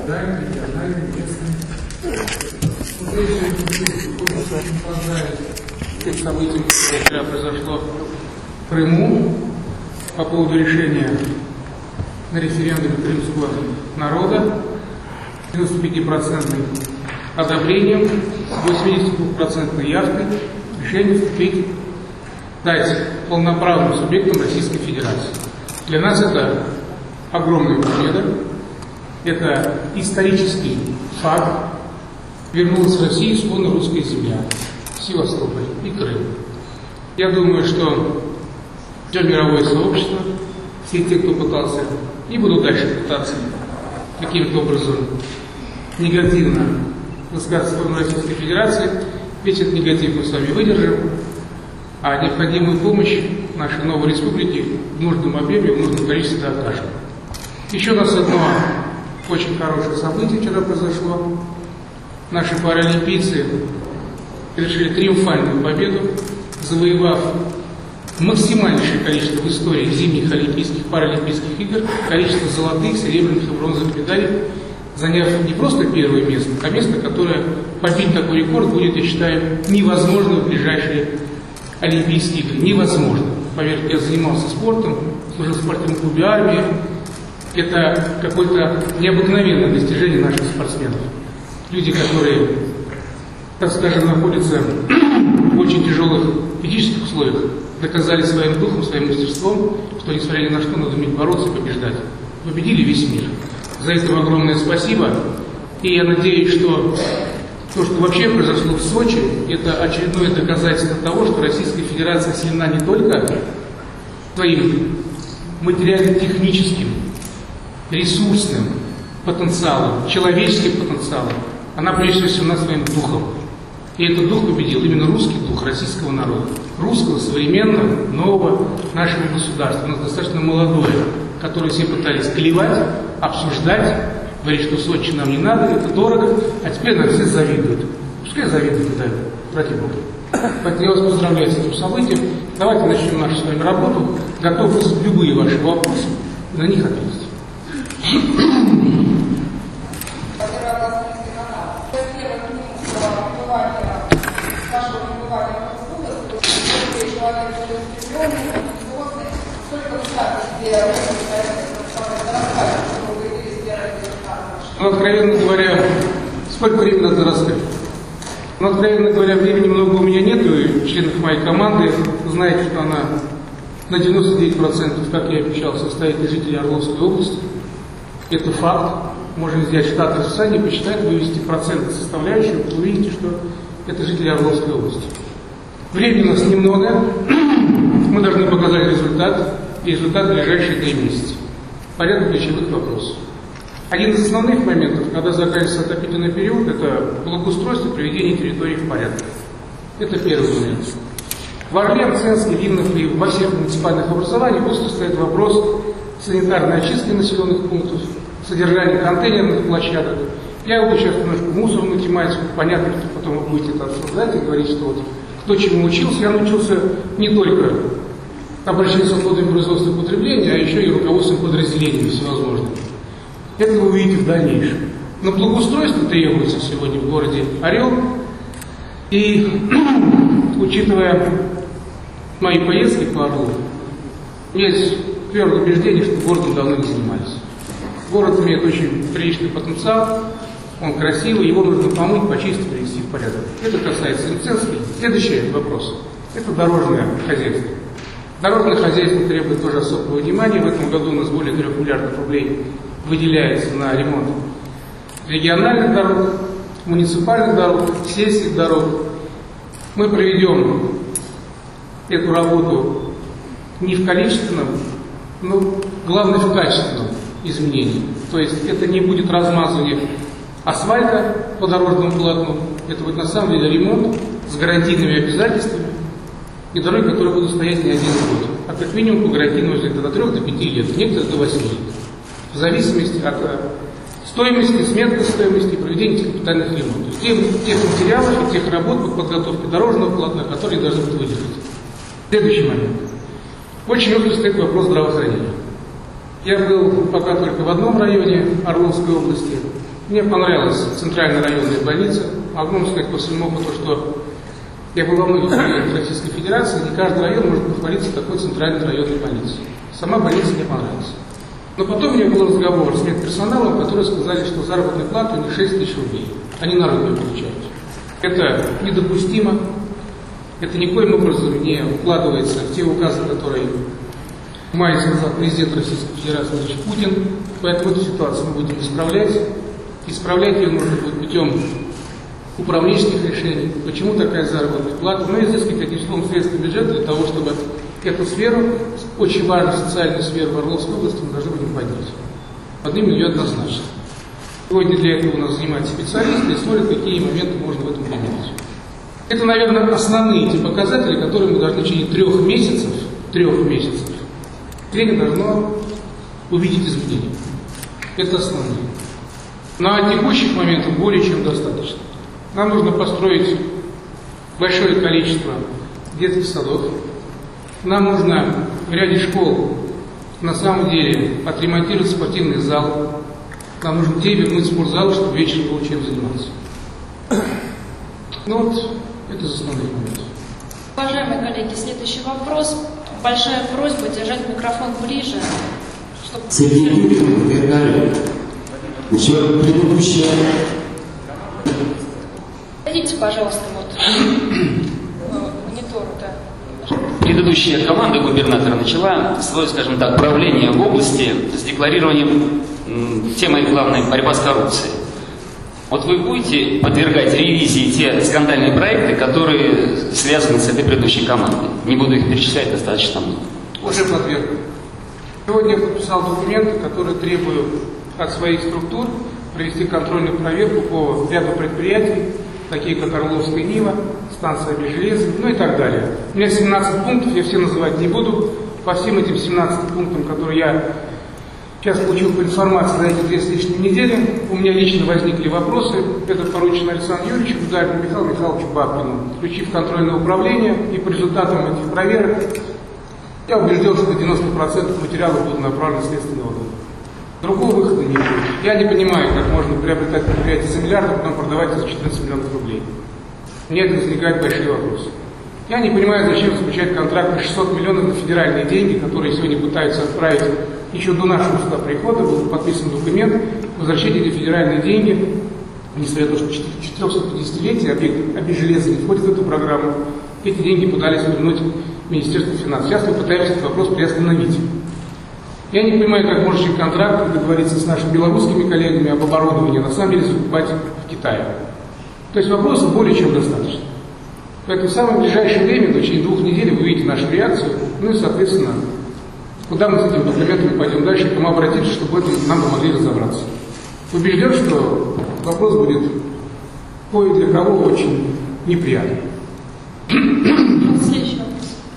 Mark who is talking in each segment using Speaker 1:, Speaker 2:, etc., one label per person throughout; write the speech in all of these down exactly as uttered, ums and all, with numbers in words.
Speaker 1: федеральной, региональной, местной. Поздравить тех событий, которые вчера произошло в Крыму по поводу решения на референдуме крымского народа девяносто пять процентов одобрением, восемьдесят два процента явкой решение вступить, дать полноправным субъектам Российской Федерации. Для нас это огромная победа, это исторический факт. Вернулась в Россию исконно русская земля, Севастополь и Крым. Я думаю, что все мировое сообщество, все те, кто пытался и будут дальше пытаться каким-то образом негативно высказаться в сторону Российской Федерации, весь этот негатив мы с вами выдержим, а необходимую помощь нашей новой республике в нужном объеме, в нужном количестве окажем. Еще у нас одно очень хорошее событие вчера произошло. Наши паралимпийцы совершили триумфальную победу, завоевав максимальнейшее количество в истории зимних Олимпийских, паралимпийских игр, количество золотых, серебряных и бронзовых медалей, заняв не просто первое место, а место, которое побить такой рекорд будет, я считаю, невозможно в ближайшие Олимпийские игры. Невозможно. Поверьте, я занимался спортом, служил в спортивном клубе армии. Это какое-то необыкновенное достижение наших спортсменов. Люди, которые, так скажем, находятся в очень тяжелых физических условиях, доказали своим духом, своим мастерством, что, несмотря ни на что, надо уметь бороться и побеждать. Победили весь мир. За это огромное спасибо. И я надеюсь, что то, что вообще произошло в Сочи, это очередное доказательство того, что Российская Федерация сильна не только своим материально-техническим, ресурсным потенциалом, человеческим потенциалом, она прежде всего сильна своим духом. И этот дух победил именно русский дух российского народа. Русского, современного, нового нашего государства. У нас достаточно молодое, которое все пытались клевать, обсуждать, говорить, что Сочи нам не надо, это дорого, а теперь нам все завидуют. Пускай завидуют, да, ради Бога. Поэтому я вас поздравляю с этим событием. Давайте начнем нашу с вами работу. Готов выслушать любые ваши вопросы и на них ответить. Ну, откровенно говоря, сколько времени надо рассказать? Ну, откровенно говоря, времени много у меня нет, и членов моей команды знаете, что она на девяносто девять процентов, как я и обещал, состоит из жителей Орловской области. Это факт. Можем взять штат расписания, посчитать, вывести проценты составляющие, вы увидите, что это жители Орловской области. Времени у нас немного, мы должны показать результат, и результат в ближайшие три месяца. Порядок ключевых вопросов. Один из основных моментов, когда заканчивается отопительный период, это благоустройство и приведение территории в порядок. Это первый момент. В Орле, Мценске, Винных и во всех муниципальных образованиях остро стоит вопрос санитарной очистки населенных пунктов, содержания контейнерных площадок. Я буду сейчас немножко мусорную тематику, понятно, что потом вы будете это обсуждать и говорить, что вот кто чему учился. Я научился не только обращению с свободным производством и потреблением, а еще и руководством подразделениями всевозможными. Это вы увидите в дальнейшем. Но благоустройство требуется сегодня в городе Орел. И, учитывая мои поездки по Орлу, есть твердое убеждение, что городом давно не занимались. Город имеет очень приличный потенциал, он красивый, его нужно помыть, почистить, привести в порядок. Это касается Мценска. Следующий вопрос – это дорожное хозяйство. Дорожное хозяйство требует тоже особого внимания. В этом году у нас более трех миллиардов рублей выделяется на ремонт региональных дорог, муниципальных дорог, сельских дорог. Мы проведем эту работу не в количественном, но главное в качественном изменении. То есть это не будет размазывание асфальта по дорожному полотну, это будет на самом деле ремонт с гарантийными обязательствами и дороги, которые будут стоять не один год, а как минимум по гарантийному взгляду до трех до пяти лет, некоторые до восьми лет. В зависимости от стоимости, сметной стоимости и проведения этих капитальных ремонтов. Тех, тех материалов и тех работ по подготовке дорожного полотна, которые должны быть выдержаны. Следующий момент. Очень остро стоит вопрос здравоохранения. Я был пока только в одном районе Орловской области. Мне понравилась центральная районная больница. Могу вам сказать по своему опыту, что я был во многих районах Российской Федерации, не каждый район может похвалиться такой центральной районной больницей. Сама больница мне понравилась. Но потом у меня был разговор с медперсоналом, которые сказали, что заработная плата у них шесть тысяч рублей. Они народные получают. Это недопустимо. Это никоим образом не укладывается в те указы, которые в мае сказал президент Российской Федерации Владимир Путин. Поэтому эту ситуацию мы будем исправлять. Исправлять ее нужно будет путем управленческих решений. Почему такая заработная плата? Но изыскать одним словом средства бюджета для того, чтобы эту сферу, очень важную социальную сферу в Орловской области, мы должны будем поднять. Поднимем ее однозначно. Сегодня для этого у нас занимаются специалисты и смотрят, какие моменты можно в этом применить. Это, наверное, основные те показатели, которые мы должны в течение трех месяцев, трех месяцев, тренинг должно увидеть изменения. Это основные. На текущих моментах более чем достаточно. Нам нужно построить большое количество детских садов. Нам нужно в ряде школ на самом деле отремонтировать спортивный зал. Нам нужно детей вернуть в спортзал, чтобы вечером было чем заниматься. Ну вот, это основные моменты.
Speaker 2: Уважаемые коллеги, следующий вопрос. Большая просьба держать микрофон ближе, чтобы...
Speaker 3: Сергей Юрьевич, Вергали. Значит, предыдущая...
Speaker 2: Дайте, пожалуйста, вот монитору, да.
Speaker 4: Предыдущая команда губернатора начала свое, скажем так, правление в области с декларированием темы главной борьба с коррупцией. Вот вы будете подвергать ревизии те скандальные проекты, которые связаны с этой предыдущей командой? Не буду их перечислять, достаточно много.
Speaker 1: Уже подверг. Сегодня я подписал документы, которые требуют от своих структур провести контрольную проверку по ряду предприятий, такие как Орловская Нива, станция Межелезная, ну и так далее. У меня семнадцать пунктов, я все называть не буду. По всем этим семнадцати пунктам, которые я сейчас получил по информации за эти две с лишним недели, у меня лично возникли вопросы. Это поручено Александру Юрьевичу, Гударину Михаилу Михайловичу Бабкину. Включив контрольное управление, и по результатам этих проверок я убежден, что девяносто процентов материалов будут направлены в следственный орган. Другого выхода не будет. Я не понимаю, как можно приобретать предприятие за миллиард, а потом продавать за четырнадцать миллионов рублей. Мне это возникают большие вопросы. Я не понимаю, зачем заключать контракт на шестьсот миллионов на федеральные деньги, которые сегодня пытаются отправить. Еще до нашего сюда прихода был подписан документ, возвращать эти федеральные деньги, несмотря на то, что четырехсотпятидесятилетие объект Объежелезный не входит в эту программу, эти деньги пытались вернуть Министерство финансов. Сейчас мы пытаемся этот вопрос приостановить. Я не понимаю, как можно через контракт договориться с нашими белорусскими коллегами об оборудовании, на самом деле закупать в Китае. То есть вопросов более чем достаточно. Поэтому в самое ближайшее время, в течение двух недель, вы увидите нашу реакцию, ну и, соответственно, куда мы с этими документами пойдем дальше, к кому обратиться, чтобы это нам помогли разобраться. Убежден, что вопрос будет кое для кого очень неприятный.
Speaker 2: Следующий вопрос.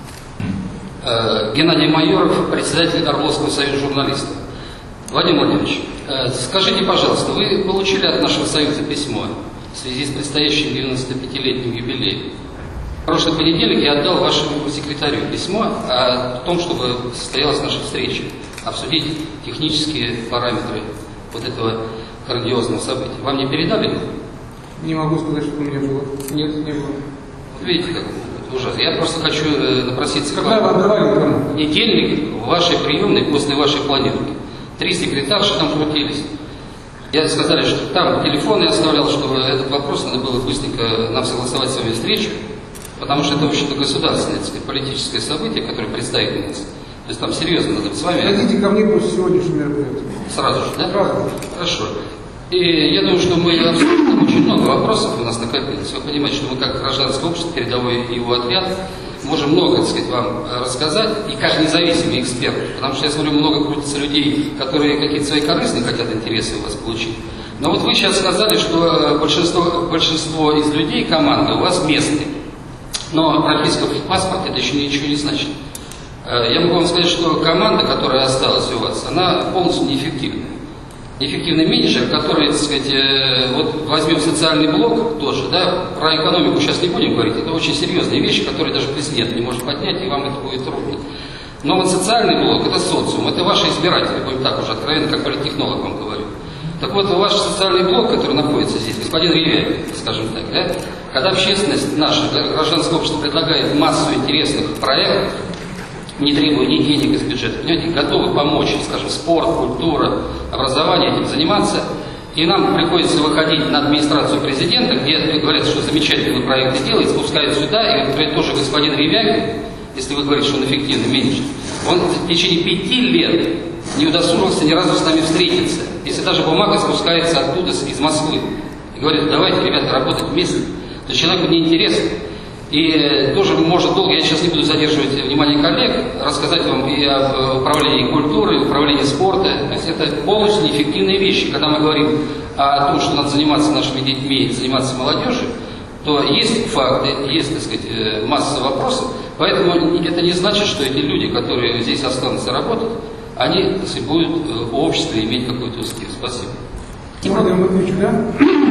Speaker 5: Геннадий Майоров, председатель Орловского союза журналистов. Владимир Владимирович, скажите, пожалуйста, вы получили от нашего союза письмо в связи с предстоящим девяностопятилетним юбилеем? В прошлый понедельник я отдал вашему секретарю письмо о том, чтобы состоялась наша встреча, обсудить технические параметры вот этого грандиозного события. Вам не передали?
Speaker 1: Не могу сказать, что у меня было. Нет, не было.
Speaker 5: Видите, как ужасно. Я просто хочу напроситься
Speaker 1: Когда
Speaker 5: к вам.
Speaker 1: вы отдавали кому?
Speaker 5: В недельник в вашей приемной после вашей планировки. Три секретарши там крутились. Я сказали, что там телефон я оставлял, чтобы этот вопрос надо было быстренько нам согласовать с вами встречу, потому что это, в общем-то, государственное, так сказать, политическое событие, которое предстоит у нас. То есть там серьезно надо с вами...
Speaker 1: Хотите ко мне после сегодняшнего мероприятия?
Speaker 5: Сразу же, да?
Speaker 1: Сразу.
Speaker 5: Хорошо. И я думаю, что мы обсудим, там очень много вопросов у нас накопилось. Вы понимаете, что мы как гражданское общество, передовой его отряд, можем много, так сказать, вам рассказать, и как независимый эксперт, потому что я смотрю, много крутится людей, которые какие-то свои корыстные хотят интересы у вас получить. Но вот вы сейчас сказали, что большинство, большинство из людей, команды, у вас местные. Но прописка в паспорте это еще ничего не значит. Я могу вам сказать, что команда, которая осталась у вас, она полностью неэффективная. Неэффективный менеджер, который, так сказать, вот возьмем социальный блок тоже, да, про экономику сейчас не будем говорить, это очень серьезные вещи, которые даже президент не может поднять, и вам это будет трудно. Но вот социальный блок, это социум, это ваши избиратели, будем так уже откровенно, как политтехнолог вам говорю. Так вот, ваш социальный блок, который находится здесь, господин Ревяй, скажем так, да, когда общественность наша, гражданское общество предлагает массу интересных проектов, не требуя ни денег из бюджета, понимаете, готовы помочь, скажем, спорт, культура, образование этим заниматься, и нам приходится выходить на администрацию президента, где говорят, что замечательный вы проекты делаете, спускают сюда, и, например, тоже господин Ревяй, если вы говорите, что он эффективный менеджер, он в течение пяти лет не удосужился ни разу с нами встретиться. Если даже бумага спускается оттуда, из Москвы, и говорит, давайте, ребята, работать вместе, то человеку неинтересно. И тоже может долго, я сейчас не буду задерживать внимание коллег, рассказать вам и об управлении культурой, и управлении спорта. То есть это полностью неэффективные вещи. Когда мы говорим о том, что надо заниматься нашими детьми, заниматься молодежью, то есть факты, есть, так сказать, масса вопросов. Поэтому это не значит, что эти люди, которые здесь останутся работать, они, так сказать, будут в обществе иметь какой-то успех. Спасибо.
Speaker 1: Можно я отвечу, да?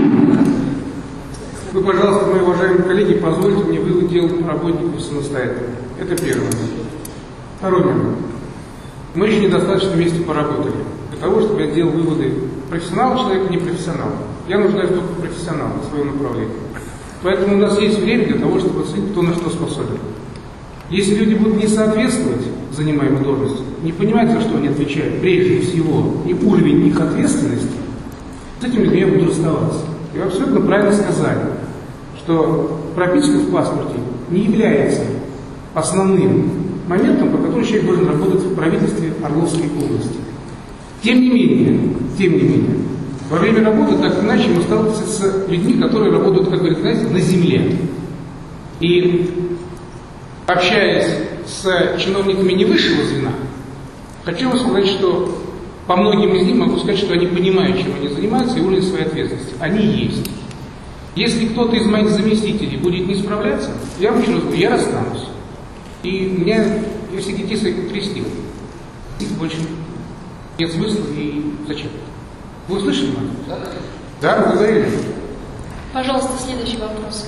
Speaker 1: Вы, пожалуйста, мои уважаемые коллеги, позвольте мне вывод делать работников самостоятельно. Это первое. Второй момент. Мы еще недостаточно вместе поработали для того, чтобы я делал выводы профессионал человека, не профессионал. Я нуждаюсь только в профессионале в своем направлении. Поэтому у нас есть время для того, чтобы оценить, кто на что способен. Если люди будут не соответствовать занимаемой должности, не понимать, за что они отвечают, прежде всего, и уровень их ответственности, с этими людьми я буду расставаться. И вы абсолютно правильно сказали, что прописка в паспорте не является основным моментом, по которому человек должен работать в правительстве Орловской области. Тем не менее, тем не менее, во время работы так или иначе мы сталкиваемся с людьми, которые работают, как говорится, знаете, на земле. И общаясь с чиновниками не высшего звена, хочу вам сказать, что по многим из них могу сказать, что они понимают, чем они занимаются, и уровень своей ответственности. Они есть. Если кто-то из моих заместителей будет не справляться, я вам еще раз говорю, я расстанусь. И у меня, я все детей своих крестил. Их больше нет смысла и зачем. Вы услышали меня? Да. Да, вы говорили.
Speaker 2: Пожалуйста, следующий вопрос.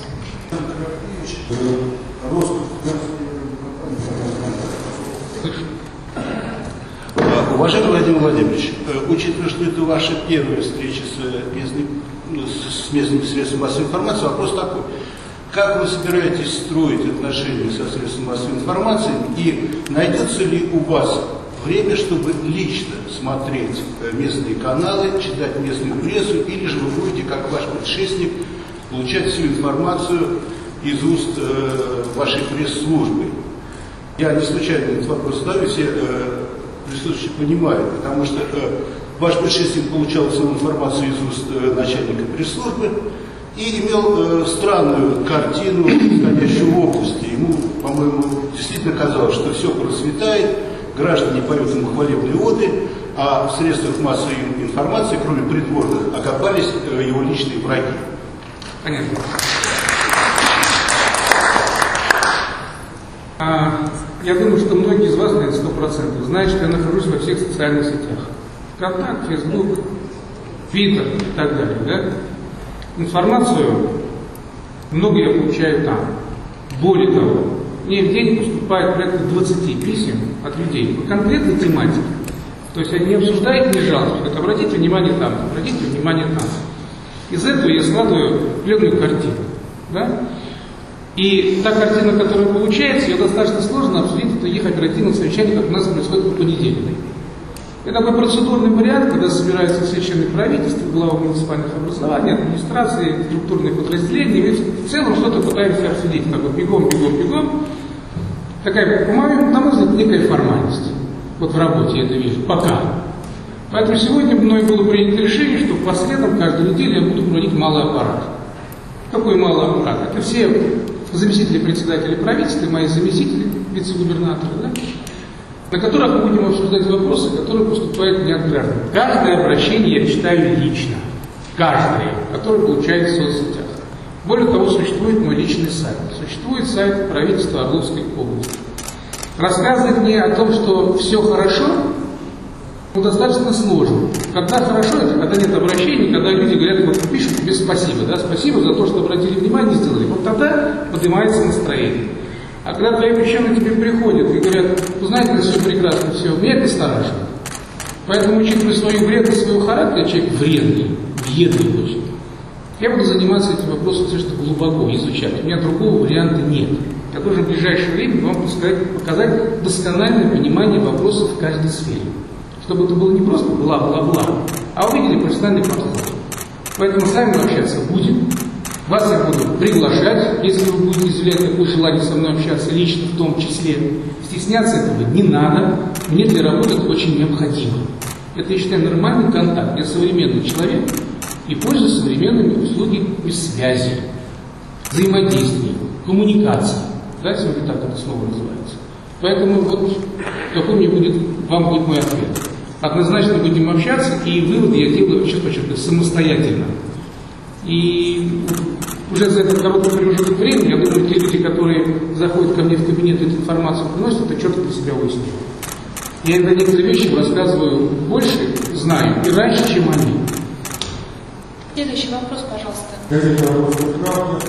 Speaker 6: Уважаемый Владимир Владимирович, учитывая, что это ваша первая встреча с местным, с местным средством массовой информации, вопрос такой. Как вы собираетесь строить отношения со средством массовой информации и найдется ли у вас время, чтобы лично смотреть местные каналы, читать местную прессу, или же вы будете, как ваш предшественник, получать всю информацию из уст э, вашей пресс-службы? Я не случайно этот вопрос задаю, все э, присутствующие понимают, потому что э, ваш предшественник получал всю информацию из уст э, начальника пресс-службы и имел э, странную картину, происходящую в области. Ему, по-моему, действительно казалось, что все процветает, граждане поют ему хвалебные оды, а в средствах массовой информации, кроме придворных, окопались э, его личные враги.
Speaker 1: Понятно. А, я думаю, что многие из вас, наверное, сто процентов знают, что я нахожусь во всех социальных сетях. Контакт, Фейсбук, Твиттер и так далее. Да? Информацию много я получаю там. Более того, мне в день поступает порядка двадцати писем от людей по конкретной тематике. То есть они не обсуждают, не жалуются. Это обратите внимание там, обратите внимание там. Из этого я складываю определенную картину. Да? И та картина, которая получается, ее достаточно сложно обсудить в таких оперативных совещаниях, как у нас происходит в понедельник. Это такой процедурный вариант, когда собираются все члены правительства, главы муниципальных образований, администрации, структурные подразделения, и в целом что-то пытаемся обсудить, как бы бегом, бегом, бегом. Такая, по моему, на мой взгляд, некая формальность. Вот в работе я это вижу, пока. Поэтому сегодня мной было принято решение, что по средам каждую неделю я буду проводить малый аппарат. Какой малый аппарат? Это все заместители председателя правительства, мои заместители, вице-губернаторы, да? На которых мы будем обсуждать вопросы, которые поступают мне от граждан. Каждое обращение я читаю лично. Каждое, которое получается в соцсетях. Более того, существует мой личный сайт. Существует сайт правительства Орловской области. Рассказывать мне о том, что все хорошо, ну, достаточно сложно. Когда хорошо, это когда нет обращений, когда люди говорят, вот пишут тебе спасибо, да, спасибо за то, что обратили внимание, сделали. Вот тогда поднимается настроение. А когда твои причины к тебе приходят и говорят, вы знаете, все прекрасно, все, мне это страшно. Поэтому, учитывая свою вредность, своего характера, человек вредный, вредный очень, я буду заниматься этим вопросом достаточно глубоко, изучать. У меня другого варианта нет. Я должен в ближайшее время вам показать доскональное понимание вопросов в каждой сфере. Чтобы это было не просто бла-бла-бла, а увидели профессиональный подход. Поэтому с вами общаться будем. Вас я буду приглашать, если вы будете изъявлять такое желание со мной общаться, лично в том числе. Стесняться этого не надо. Мне для работы это очень необходимо. Это, я считаю, нормальный контакт. Я современный человек и пользуюсь современными услугами связи, взаимодействия, коммуникации. Да, сегодня так это слово называется. Поэтому вот какой мне будет, вам будет мой ответ. Однозначно будем общаться, и выводы я делаю, сейчас подчеркну, самостоятельно. И уже за этот короткий промежуток времени, я думаю, те люди, которые заходят ко мне в кабинет и эту информацию приносят, это четко для себя выяснили. Я иногда некоторые вещи рассказываю больше, знаю, и раньше, чем они.
Speaker 2: Следующий вопрос, пожалуйста.
Speaker 7: Газета «Русская правда»,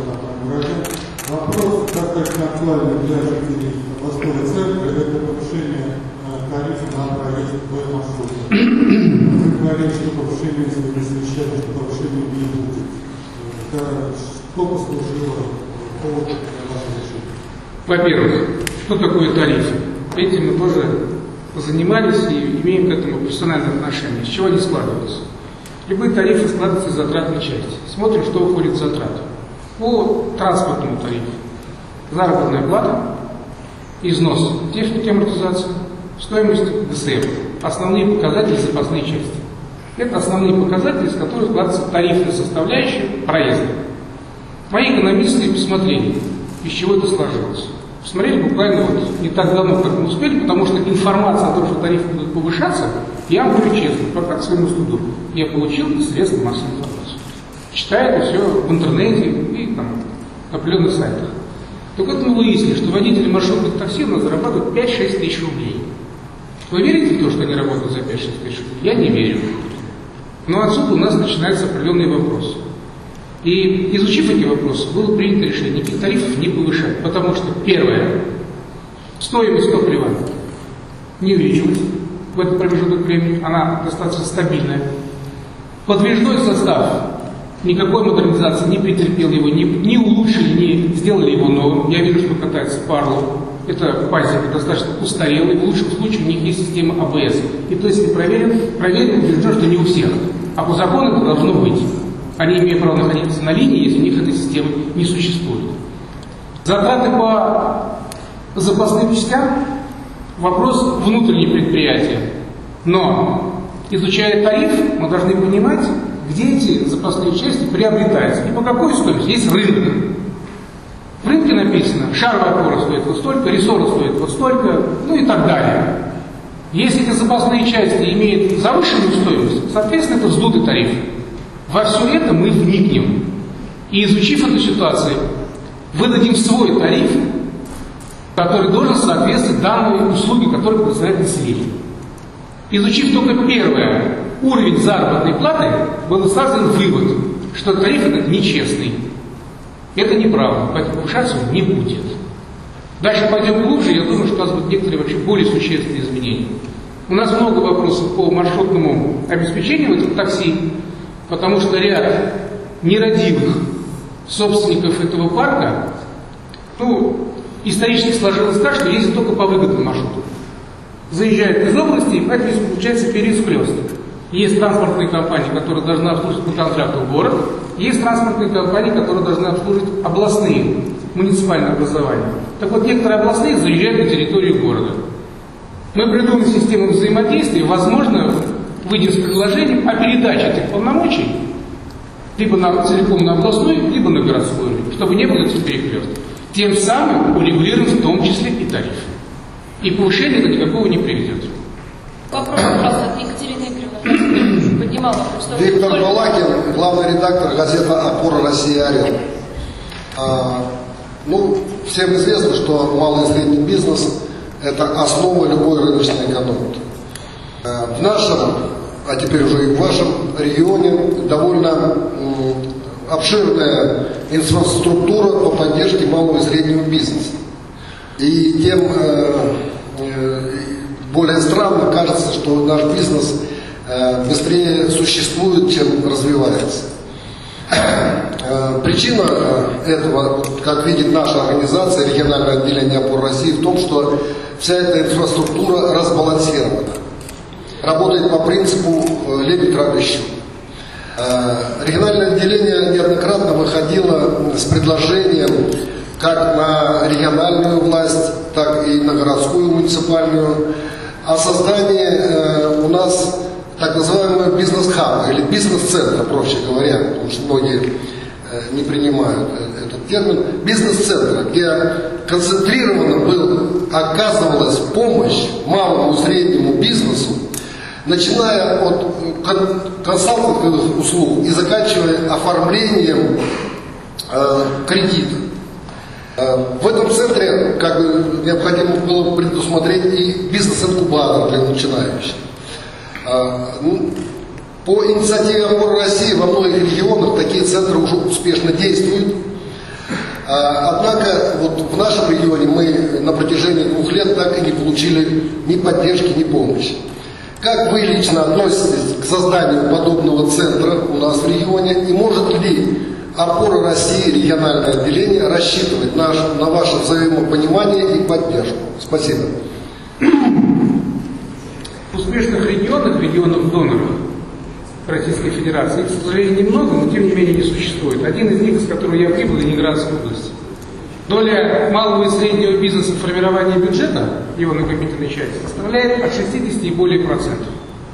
Speaker 7: вопрос, так как актуальный для жителей областного центра, это повышение тарифа на проезд в маршруте. Вы говорили, что повышение, если вы совещали, что повышение не будет. Что послужило поводом для вашего решения?
Speaker 1: Во-первых, что такое тарифы? Этим мы тоже занимались и имеем к этому персональное отношение. С чего они складываются? Любые тарифы складываются из затратной части. Смотрим, что уходит в затраты. По транспортному тарифу заработная плата, износ техники амортизации, стоимость ГСМ. Основные показатели, запасные части. Это основные показатели, из которых складывается тарифная составляющая проезда. Мои экономисты посмотрели, из чего это сложилось. Посмотрели буквально вот не так давно, как мы успели, потому что информация о том, что тарифы будут повышаться, я вам говорю честно, пока к своему студу, я получил из средств массовой информации. Читаю это все в интернете и там, на определенных сайтах. Так вот мы выяснили, что водители маршрутных такси у нас зарабатывают пять-шесть тысяч рублей. Вы верите в то, что они работают за пять-шесть тысяч рублей? Я не верю. Но отсюда у нас начинаются определенные вопросы. И изучив эти вопросы, было принято решение никаких тарифов не повышать. Потому что, первое, стоимость топлива не увеличилась в этот промежуток времени, она достаточно стабильная. Подвижной состав никакой модернизации не претерпел его, не, не улучшили, не сделали его новым. Я вижу, что катается Парлов. Это пазик достаточно устарелый, в лучшем случае у них есть система А Б С. И то, если проверен, проверен, убежден, что не у всех. А по закону это должно быть. Они имеют право находиться на линии, если у них этой системы не существует. Затраты по запасным частям – вопрос внутреннего предприятия. Но, изучая тариф, мы должны понимать, где эти запасные части приобретаются и по какой стоимости. Есть рынок. В рынке написано, шаровая опора стоит вот столько, рессора стоит вот столько, ну и так далее. Если эти запасные части имеют завышенную стоимость, соответственно, это вздутый тариф. Во все это мы вникнем. И изучив эту ситуацию, выдадим свой тариф, который должен соответствовать данной услуге, которую представляет население. Изучив только первое, уровень заработной платы, был создан вывод, что тариф этот нечестный. Это неправда, поэтому повышаться он не будет. Дальше пойдем глубже, я думаю, что у нас будут некоторые вообще более существенные изменения. У нас много вопросов по маршрутному обеспечению в этом такси, потому что ряд нерадивых собственников этого парка, ну, исторически сложилось так, что ездят только по выгодным маршрутам. Заезжают из области, и поэтому получается перекресток. Есть транспортные компании, которые должны обслуживать по контракту город, есть транспортные компании, которые должны обслуживать областные, муниципальные образования. Так вот, некоторые областные заезжают на территорию города. Мы придумали систему взаимодействия, возможно, выйдем с предложением о передаче этих полномочий либо на, целиком на областной, либо на городской уровень, чтобы не было этих перекрестков. Тем самым урегулируем в том числе и тарифы. И повышение до никакого не приведет.
Speaker 2: Вопрос, пожалуйста, от Екатерины Игоревны. Поднимал вопрос.
Speaker 8: Виктор Балакин, главный редактор газеты «Опора России-Арена». А, ну, всем известно, что малый и средний бизнес – это основа любой рыночной экономики. А, в нашем, а теперь уже и в вашем регионе довольно м, обширная инфраструктура по поддержке малого и среднего бизнеса. И тем э, э, более странно, кажется, что наш бизнес быстрее существует, чем развивается. Причина этого, как видит наша организация, региональное отделение «Опор России», в том, что вся эта инфраструктура разбалансирована. Работает по принципу «лебедь, рак и щук». Региональное отделение неоднократно выходило с предложением как на региональную власть, так и на городскую муниципальную о создании у нас так называемого бизнес-хаба или бизнес-центра, проще говоря, потому что многие не принимают этот термин, бизнес-центра, где концентрированно был, оказывалась помощь малому и среднему бизнесу, начиная от консалтинговых услуг и заканчивая оформлением э, кредита. Э, в этом центре как бы, необходимо было предусмотреть и бизнес-инкубатор для начинающих. Э, ну, по инициативе «Опоры России» во многих регионах такие центры уже успешно действуют. Э, однако вот в нашем регионе мы на протяжении двух лет так и не получили ни поддержки, ни помощи. Как вы лично относитесь к созданию подобного центра у нас в регионе и может ли «Опора России», региональное отделение, рассчитывать на, на ваше взаимопонимание и поддержку? Спасибо.
Speaker 1: В успешных регионах, регионов доноров Российской Федерации, их, к сожалению, немного, но тем не менее не существует. Один из них, из которого я прибыл, Ленинградская область. Доля малого и среднего бизнеса в формировании бюджета, его накопительной части, составляет от шестидесяти и более процентов.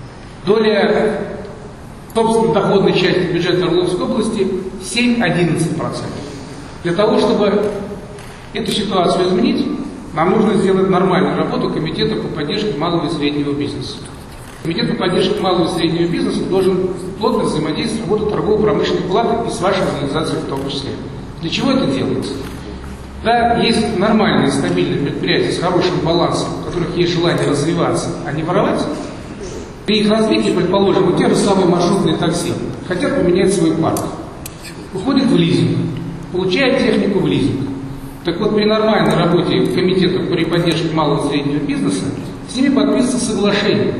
Speaker 1: Доля собственно доходной части бюджета Орловской области семь-одиннадцать процентов. Для того, чтобы эту ситуацию изменить, нам нужно сделать нормальную работу Комитета по поддержке малого и среднего бизнеса. Комитет по поддержке малого и среднего бизнеса должен плотно взаимодействовать с работой торгово-промышленной палаты и с вашей организацией в том числе. Для чего это делается? Да, есть нормальные, стабильные предприятия с хорошим балансом, у которых есть желание развиваться, а не воровать. При их развитии, предположим, вот те же самые маршрутные такси хотят поменять свой парк. Уходят в лизинг, получают технику в лизинг. Так вот, при нормальной работе комитета по поддержке малого и среднего бизнеса с ними подписывается соглашение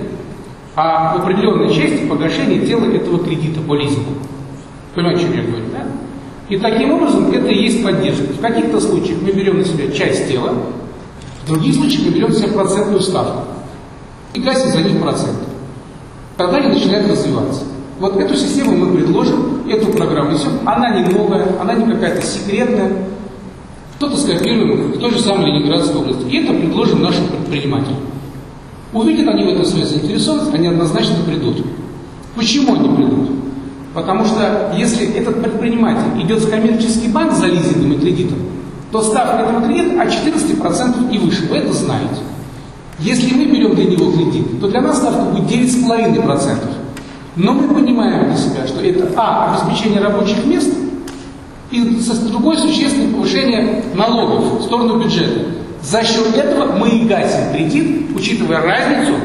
Speaker 1: о определенной части погашения тела этого кредита по лизингу. Понимаете, о чем я говорю, да? И таким образом это и есть поддержка. В каких-то случаях мы берем на себя часть тела, в других случаях мы берем на себя процентную ставку и гасим за них проценты. Тогда они начинают развиваться. Вот эту систему мы предложим, эту программу несем. Она не новая, она не какая-то секретная. Кто-то скопируем в той же самой Ленинградской области. И это предложим нашим предпринимателям. Увидят они в этом свою заинтересованность, они однозначно придут. Почему они придут? Потому что если этот предприниматель идет в коммерческий банк за лизингом и кредитом, то ставка этого кредита от четырнадцати процентов и выше. Вы это знаете. Если мы берем для него кредит, то для нас ставка будет девять целых пять десятых процента. Но мы понимаем для себя, что это а. обеспечение рабочих мест, и с другой существенное повышение налогов в сторону бюджета. За счет этого мы и гасим кредит, учитывая разницу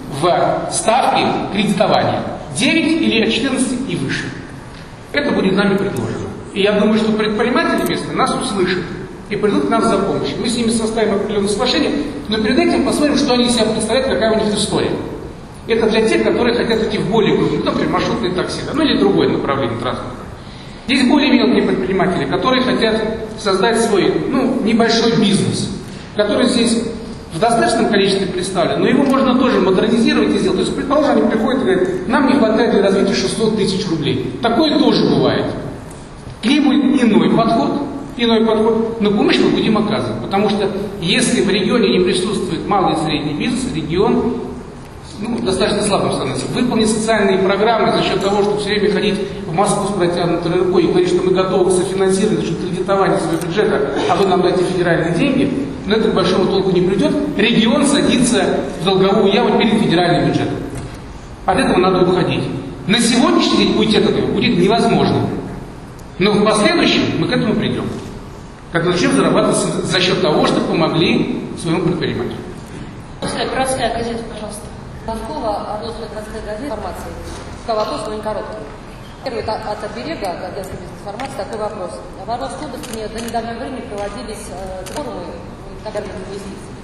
Speaker 1: в ставке кредитования. девять или от четырнадцати и выше. Это будет нами предложено. И я думаю, что предприниматели местные нас услышат и придут к нам за помощью. Мы с ними составим определенное соглашение, но перед этим посмотрим, что они из себя представляют, какая у них история. Это для тех, которые хотят идти в более крупные, например, маршрутные такси, да, ну или другое направление транспорта. Есть более мелкие предприниматели, которые хотят создать свой, ну, небольшой бизнес, который здесь в достаточном количестве представлен, но его можно тоже модернизировать и сделать. То есть, предположим, они приходят и говорят, нам не хватает для развития шестьсот тысяч рублей. Такое тоже бывает. К ним будет иной подход, иной подход, но помощь мы будем оказывать. Потому что если в регионе не присутствует малый и средний бизнес, регион ну, достаточно слабым становится. Выполнить социальные программы за счет того, чтобы все время ходить в Москву с протянутой рукой и говорить, что мы готовы софинансировать за счет кредитования своего бюджета, а вы нам дайте федеральные деньги, но это к большому толку не придет. Регион садится в долговую яму перед федеральным бюджетом. От этого надо уходить. На сегодняшний день уйти от этого будет невозможно. Но в последующем мы к этому придем. Как начнем зарабатывать за счет того, что помогли своему предпринимателю.
Speaker 2: Городская газета, пожалуйста.
Speaker 9: Москва, Орловская городская газета информации. Вопрос очень короткий. Первый от, от оберега, от агентства бизнес-информации, такой вопрос. В Орловской области до недавнего времени проводились э, форумы конкретных инвестиций.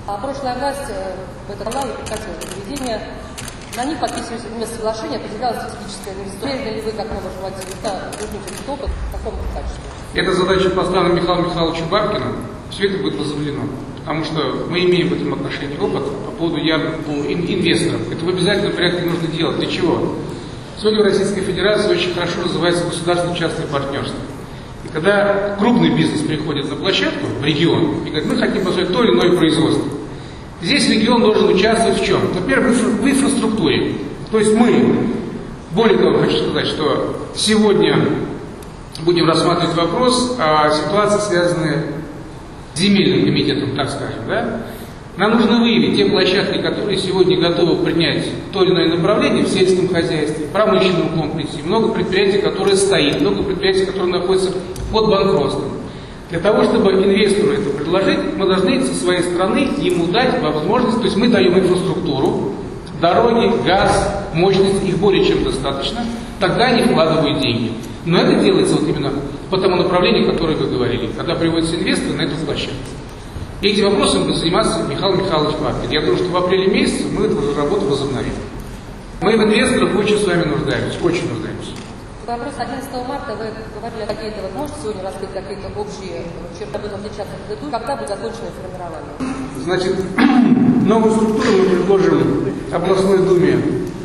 Speaker 9: А прошлая власть в этом канале прекратила проведение. На них подписывались вместо соглашения, определялась стратегическая инвестиция. Уверены ли вы, как новый руководитель ГИТа, возьмете этот опыт в таком качестве?
Speaker 1: Эта задача поставлена Михаилу Михайловичу Бабкину. Все это будет возобновлено. Потому что мы имеем в этом отношении опыт по поводу явных инвесторов. Это в обязательном порядке нужно делать. Для чего? Сегодня в Российской Федерации очень хорошо развивается государственно-частное партнерство. И когда крупный бизнес приходит на площадку, в регион, и говорит, мы хотим построить то или иное производство. Здесь регион должен участвовать в чем? Во-первых, в инфраструктуре. То есть мы, более того, хочу сказать, что сегодня будем рассматривать вопрос о ситуации, связанной с земельным комитетом, так скажем, да? Нам нужно выявить те площадки, которые сегодня готовы принять то или иное направление в сельском хозяйстве, в промышленном комплексе. Много предприятий, которые стоят, много предприятий, которые находятся под банкротством. Для того, чтобы инвестору это предложить, мы должны со своей стороны ему дать возможность, то есть мы даем инфраструктуру, дороги, газ, мощность, их более чем достаточно, тогда они вкладывают деньги. Но это делается вот именно по тому направлению, которое вы говорили, когда приводятся инвесторы на эту площадку. И этим вопросом будет заниматься Михаил Михайлович Бабкин. Я думаю, что в апреле месяце мы эту работу возобновим. Мы в инвесторах очень с вами нуждаемся, очень нуждаемся.
Speaker 9: Вопрос одиннадцатого марта, вы говорили о какие-то, вот можете сегодня раскрыть какие-то общие черты, будут отличаться от предыдущих, когда будет закончено формирование?
Speaker 1: Значит, новую структуру мы предложим областной думе.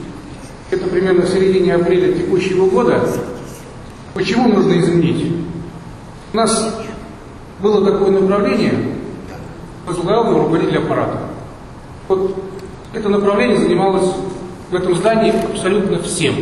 Speaker 1: Это примерно в середине апреля текущего года. Почему нужно изменить? У нас было такое направление главного руководителя аппарата. Вот это направление занималось в этом здании абсолютно всем,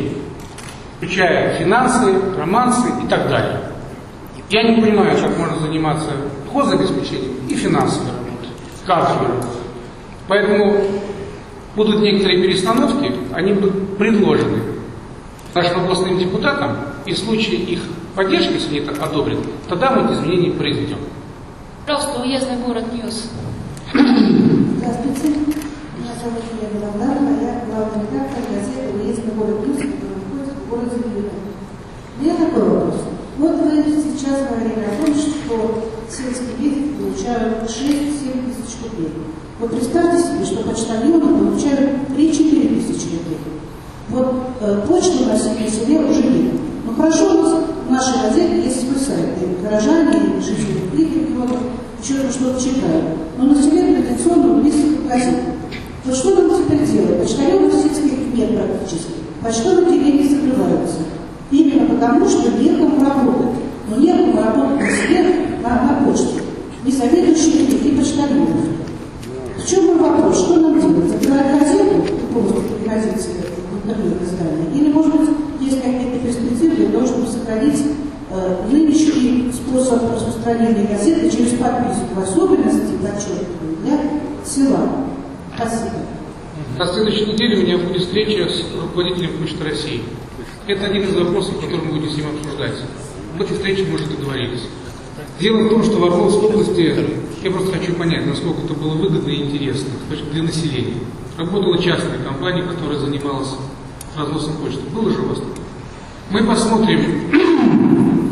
Speaker 1: включая финансы, романсы и так далее. Я не понимаю, как можно заниматься хозобеспечением и финансовой работой, кадровой работой. Поэтому будут некоторые перестановки, они будут предложены нашим областным депутатам, и в случае их поддержки, если они это одобрят, тогда мы эти изменения произведем.
Speaker 2: Пожалуйста, уездный город Ньюс.
Speaker 10: Здравствуйте. Меня зовут Елена Давланова, я главный редактор газеты «Уездный город Ньюс», который находится в городе Львове. У меня такой вопрос. Вот вы сейчас говорили о том, что сельские дети получают шесть-семь тысяч рублей. Вот представьте себе, что почтальоны получают три-четыре тысячи рублей. Вот э, почта у нас в селе уже нет. Ну хорошо, у нас в нашей газете есть свой сайт, и горожане, и жители регионов еще что-то читают. Но на селе традиционно близко к газете. Вот что нам теперь делать? Почтальонов сельских нет практически. Почтовые деревни закрываются. Именно потому, что некому работать. Но некому работать на селе, на, на почте. Не заведующие и почтальонов. В чем мой вопрос? Что нам делать? Закрывать газету, полностью переводить в интернет-издание? Или, может быть, есть какие-то перспективы для того, чтобы сохранить э, нынешний способ распространения газеты через подписку, в особенности, подчеркиваю, для села? Спасибо.
Speaker 1: На следующей неделе у меня будет встреча с руководителем Почты России. Это один из вопросов, который мы будем с ним обсуждать. В этой встрече мы уже договорились. Дело в том, что в Орловской области, я просто хочу понять, насколько это было выгодно и интересно для населения. Работала частная компания, которая занималась разносом почты. Было же у вас такое? Мы посмотрим,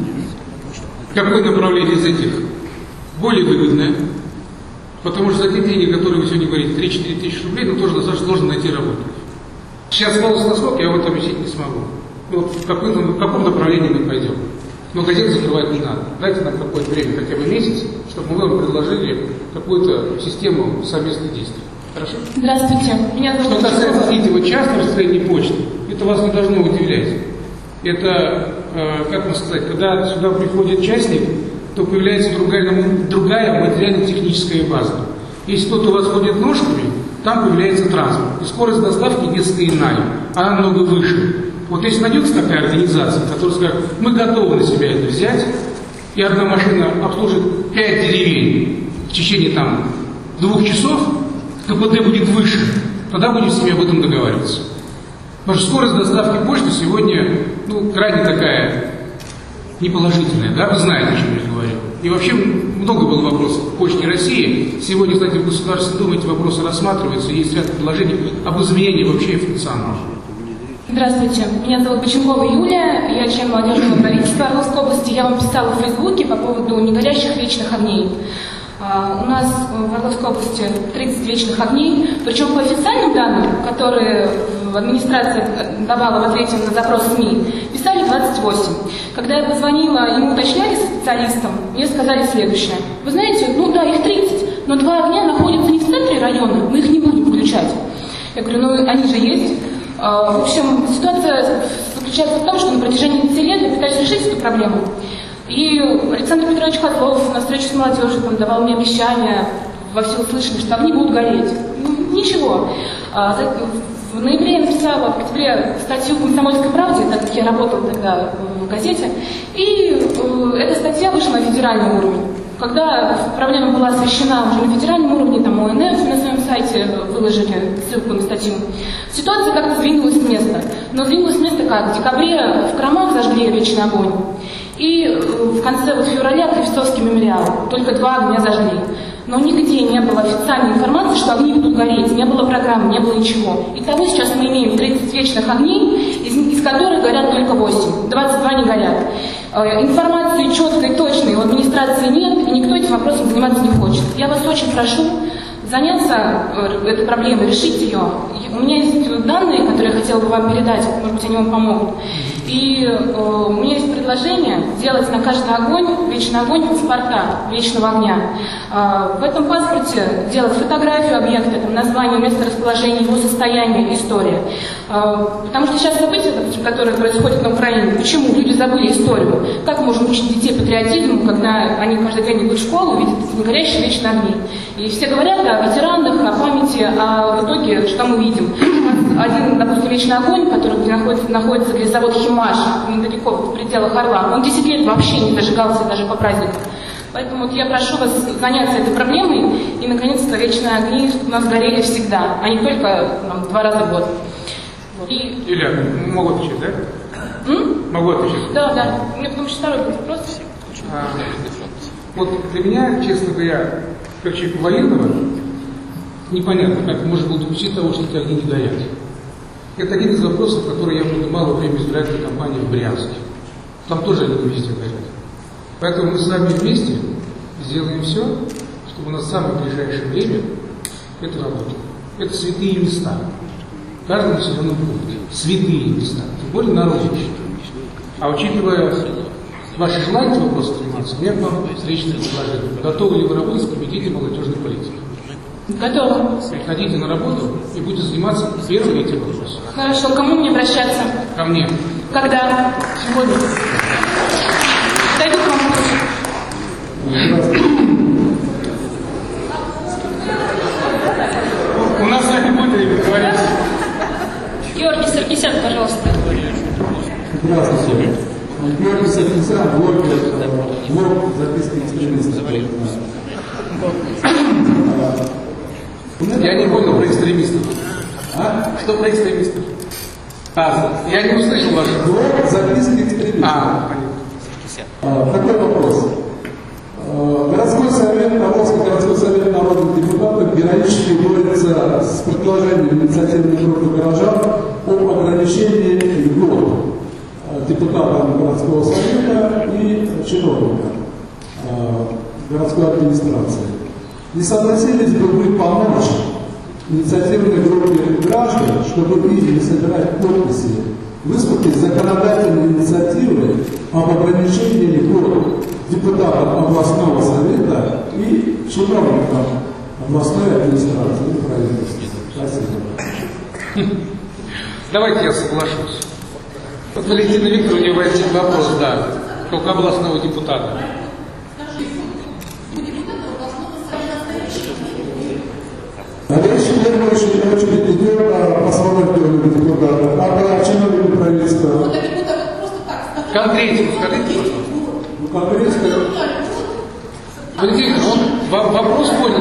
Speaker 1: какое направление из этих более выгодное, потому что за те деньги, которые вы сегодня говорите, три-четыре тысячи рублей, ну тоже достаточно сложно найти работу. Сейчас волос на сколько, я вам это объяснить не смогу. Вот в, в каком направлении мы пойдем. Но газет закрывать не надо. Дайте нам какое-то время, хотя бы месяц, чтобы мы вам предложили какую-то систему совместных действий. Хорошо?
Speaker 2: Здравствуйте. Меня зовут
Speaker 1: Что касается третьего частного распространения почты, это вас не должно удивлять. Это, э, как можно сказать, когда сюда приходит частник, то появляется другая, другая материально-техническая база. Если кто-то у вас ходит ножками, там появляется транспорт. И скорость доставки несколько иная, она много выше. Вот если найдется такая организация, которая скажет, мы готовы на себя это взять, и одна машина обслужит пять деревень в течение там двух часов, КПД будет выше, тогда будем с ними об этом договариваться. Потому что скорость доставки почты сегодня, ну, крайне такая неположительная, да, вы знаете, о чем я говорю. И вообще много было вопросов в Почте России. Сегодня, кстати, в Государственной Думе эти вопросы рассматриваются, есть ряд предложений об изменении вообще функционала.
Speaker 2: Здравствуйте, меня зовут Боченкова Юлия, я член молодежного правительства Орловской области. Я вам писала в Фейсбуке по поводу негорящих вечных огней.
Speaker 11: У нас в Орловской области тридцать вечных огней, причем по официальным данным, которые администрация давала в ответе на запрос СМИ, писали двадцать восемь. Когда я позвонила и мы уточняли со специалистом, мне сказали следующее. Вы знаете, ну да, их тридцать, но два огня находятся не в центре района, мы их не будем включать. Я говорю, ну они же есть. В общем, ситуация заключается в том, что на протяжении пяти лет я пытаюсь решить эту проблему. И Александр Петрович Козлов на встрече с молодежью там, давал мне обещания во всеуслышание, что огни будут гореть. Ну, ничего. В ноябре я написала, в октябре статью в «Комсомольской правде», так как я работала тогда в газете, и эта статья вышла на федеральном уровне. Когда проблема была освещена уже на федеральном уровне, там ОНФ на своем сайте выложили ссылку на статью, ситуация как-то сдвинулась с места. Но сдвинулась с места как? В декабре в Кромах зажгли вечный огонь. И в конце вот февраля Крестовский мемориал. Только два огня зажгли. Но нигде не было официальной информации, что огни будут гореть. Не было программы, не было ничего. Итого сейчас мы имеем тридцать вечных огней, из, из которых горят только восемь. двадцать два не горят. Э, информации четкой, точной у администрации нет, и никто этим вопросом заниматься не хочет. Я вас очень прошу заняться э, этой проблемой, решить ее. У меня есть данные, которые я хотела бы вам передать, может быть, они вам помогут. И э, у меня есть предложение сделать на каждый огонь, вечный огонь, паспорта вечного огня. Э, в этом паспорте делать фотографию объекта, там, название, место расположения, его состояние, история. Э, потому что сейчас события, которые происходят на Украине, почему люди забыли историю? Как можно учить детей патриотизму, когда они каждый день идут в школу, видят горящие вечные огни? И все говорят о ветеранах, о памяти, а в итоге что мы видим? Один, допустим, вечный огонь, который где находится, находится где завод «Химаш», недалеко, в пределах Орла, он десять лет вообще не зажигался даже по праздникам. Поэтому вот я прошу вас заняться этой проблемой, и, наконец-то, вечные огни у нас горели всегда, а не только там, два раза в год. И...
Speaker 1: Илья, могу отвечать, да?
Speaker 11: М?
Speaker 1: Могу отвечать.
Speaker 11: Да, да. У меня потом еще второй вопрос.
Speaker 1: А, вот для меня, честно говоря, как человек военного, непонятно, как можно было допустить того, что эти огни не горят. Это один из вопросов, который я поднимал во время избирательной кампании в Брянске. Там тоже они везде горят. Поэтому мы с вами вместе сделаем все, чтобы у нас в самое ближайшее время это работало. Это святые места. В каждом населенном пункте. Святые места. Тем более народище. А учитывая ваше желание этим вопросом заниматься, у меня к вам встречное предложение. Готовы ли вы работать в комитете молодежной политики?
Speaker 11: Готово.
Speaker 1: Приходите на работу и будете заниматься первым этим вопросом.
Speaker 11: Хорошо, к кому мне обращаться?
Speaker 1: Ко мне.
Speaker 11: Когда? Сегодня. Дойду к вам.
Speaker 1: У нас с вами будет время говорить.
Speaker 2: Георгий Саркисян, пожалуйста.
Speaker 7: Здравствуйте. Георгий Саркисян, блогер, блог записки экстремистов.
Speaker 1: Я не понял про экстремистов. А? Что про экстремистов? А, я не услышал ваш
Speaker 7: блог записки экстремистов.
Speaker 1: А, понятно.
Speaker 7: А, такой вопрос. А, городской совет, Орловский городской совет народных депутатов героически борется с предложением инициативной группы горожан об ограничении льгот депутатам городского совета и чиновникам городской администрации. Не согласились бы вы помочь инициативной группе граждан, чтобы видели собирать подписи, выступить с законодательной инициативой об ограничении льгот депутатам областного совета и чиновникам областной администрации и правительства? Спасибо.
Speaker 1: Давайте я соглашусь. Вот Валентина Викторовна, у него есть вопрос, да, только областного депутата.
Speaker 7: А речь в первую очередь идет о посмотренных депутатах, а о чиновниках правительства.
Speaker 1: Конкретно скажите, пожалуйста.
Speaker 7: Ну, конкретно.
Speaker 1: Валентина, он вопрос понял.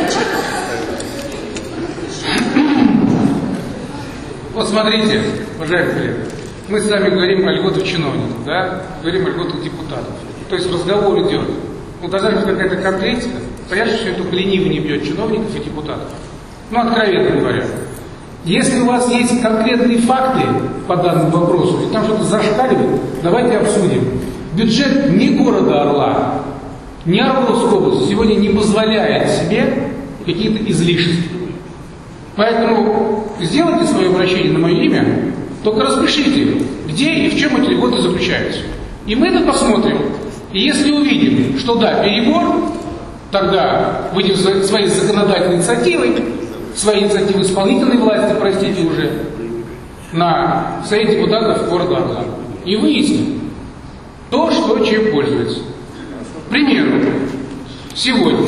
Speaker 1: Вот смотрите, уважаемые коллеги, мы с вами говорим о льготах чиновников, да? Говорим о льготах депутатов. То есть разговор идет. Ну, должна быть какая-то конкретика. Понятно, что это лениво не бьет чиновников и депутатов. Ну, откровенно говоря. Если у вас есть конкретные факты по данному вопросу, и там что-то зашкаливает, давайте обсудим. Бюджет не города Орла, ни Орловская область сегодня не позволяет себе какие-то излишества. Поэтому сделайте свое обращение на мое имя, только распишите, где и в чем эти льготы заключаются. И мы это посмотрим. И если увидим, что да, перебор, тогда выйдем своей законодательной инициативой, своей инициативой исполнительной власти, простите уже, на Совет депутатов города Орла. И выясним то, что чем пользуется. К примеру, сегодня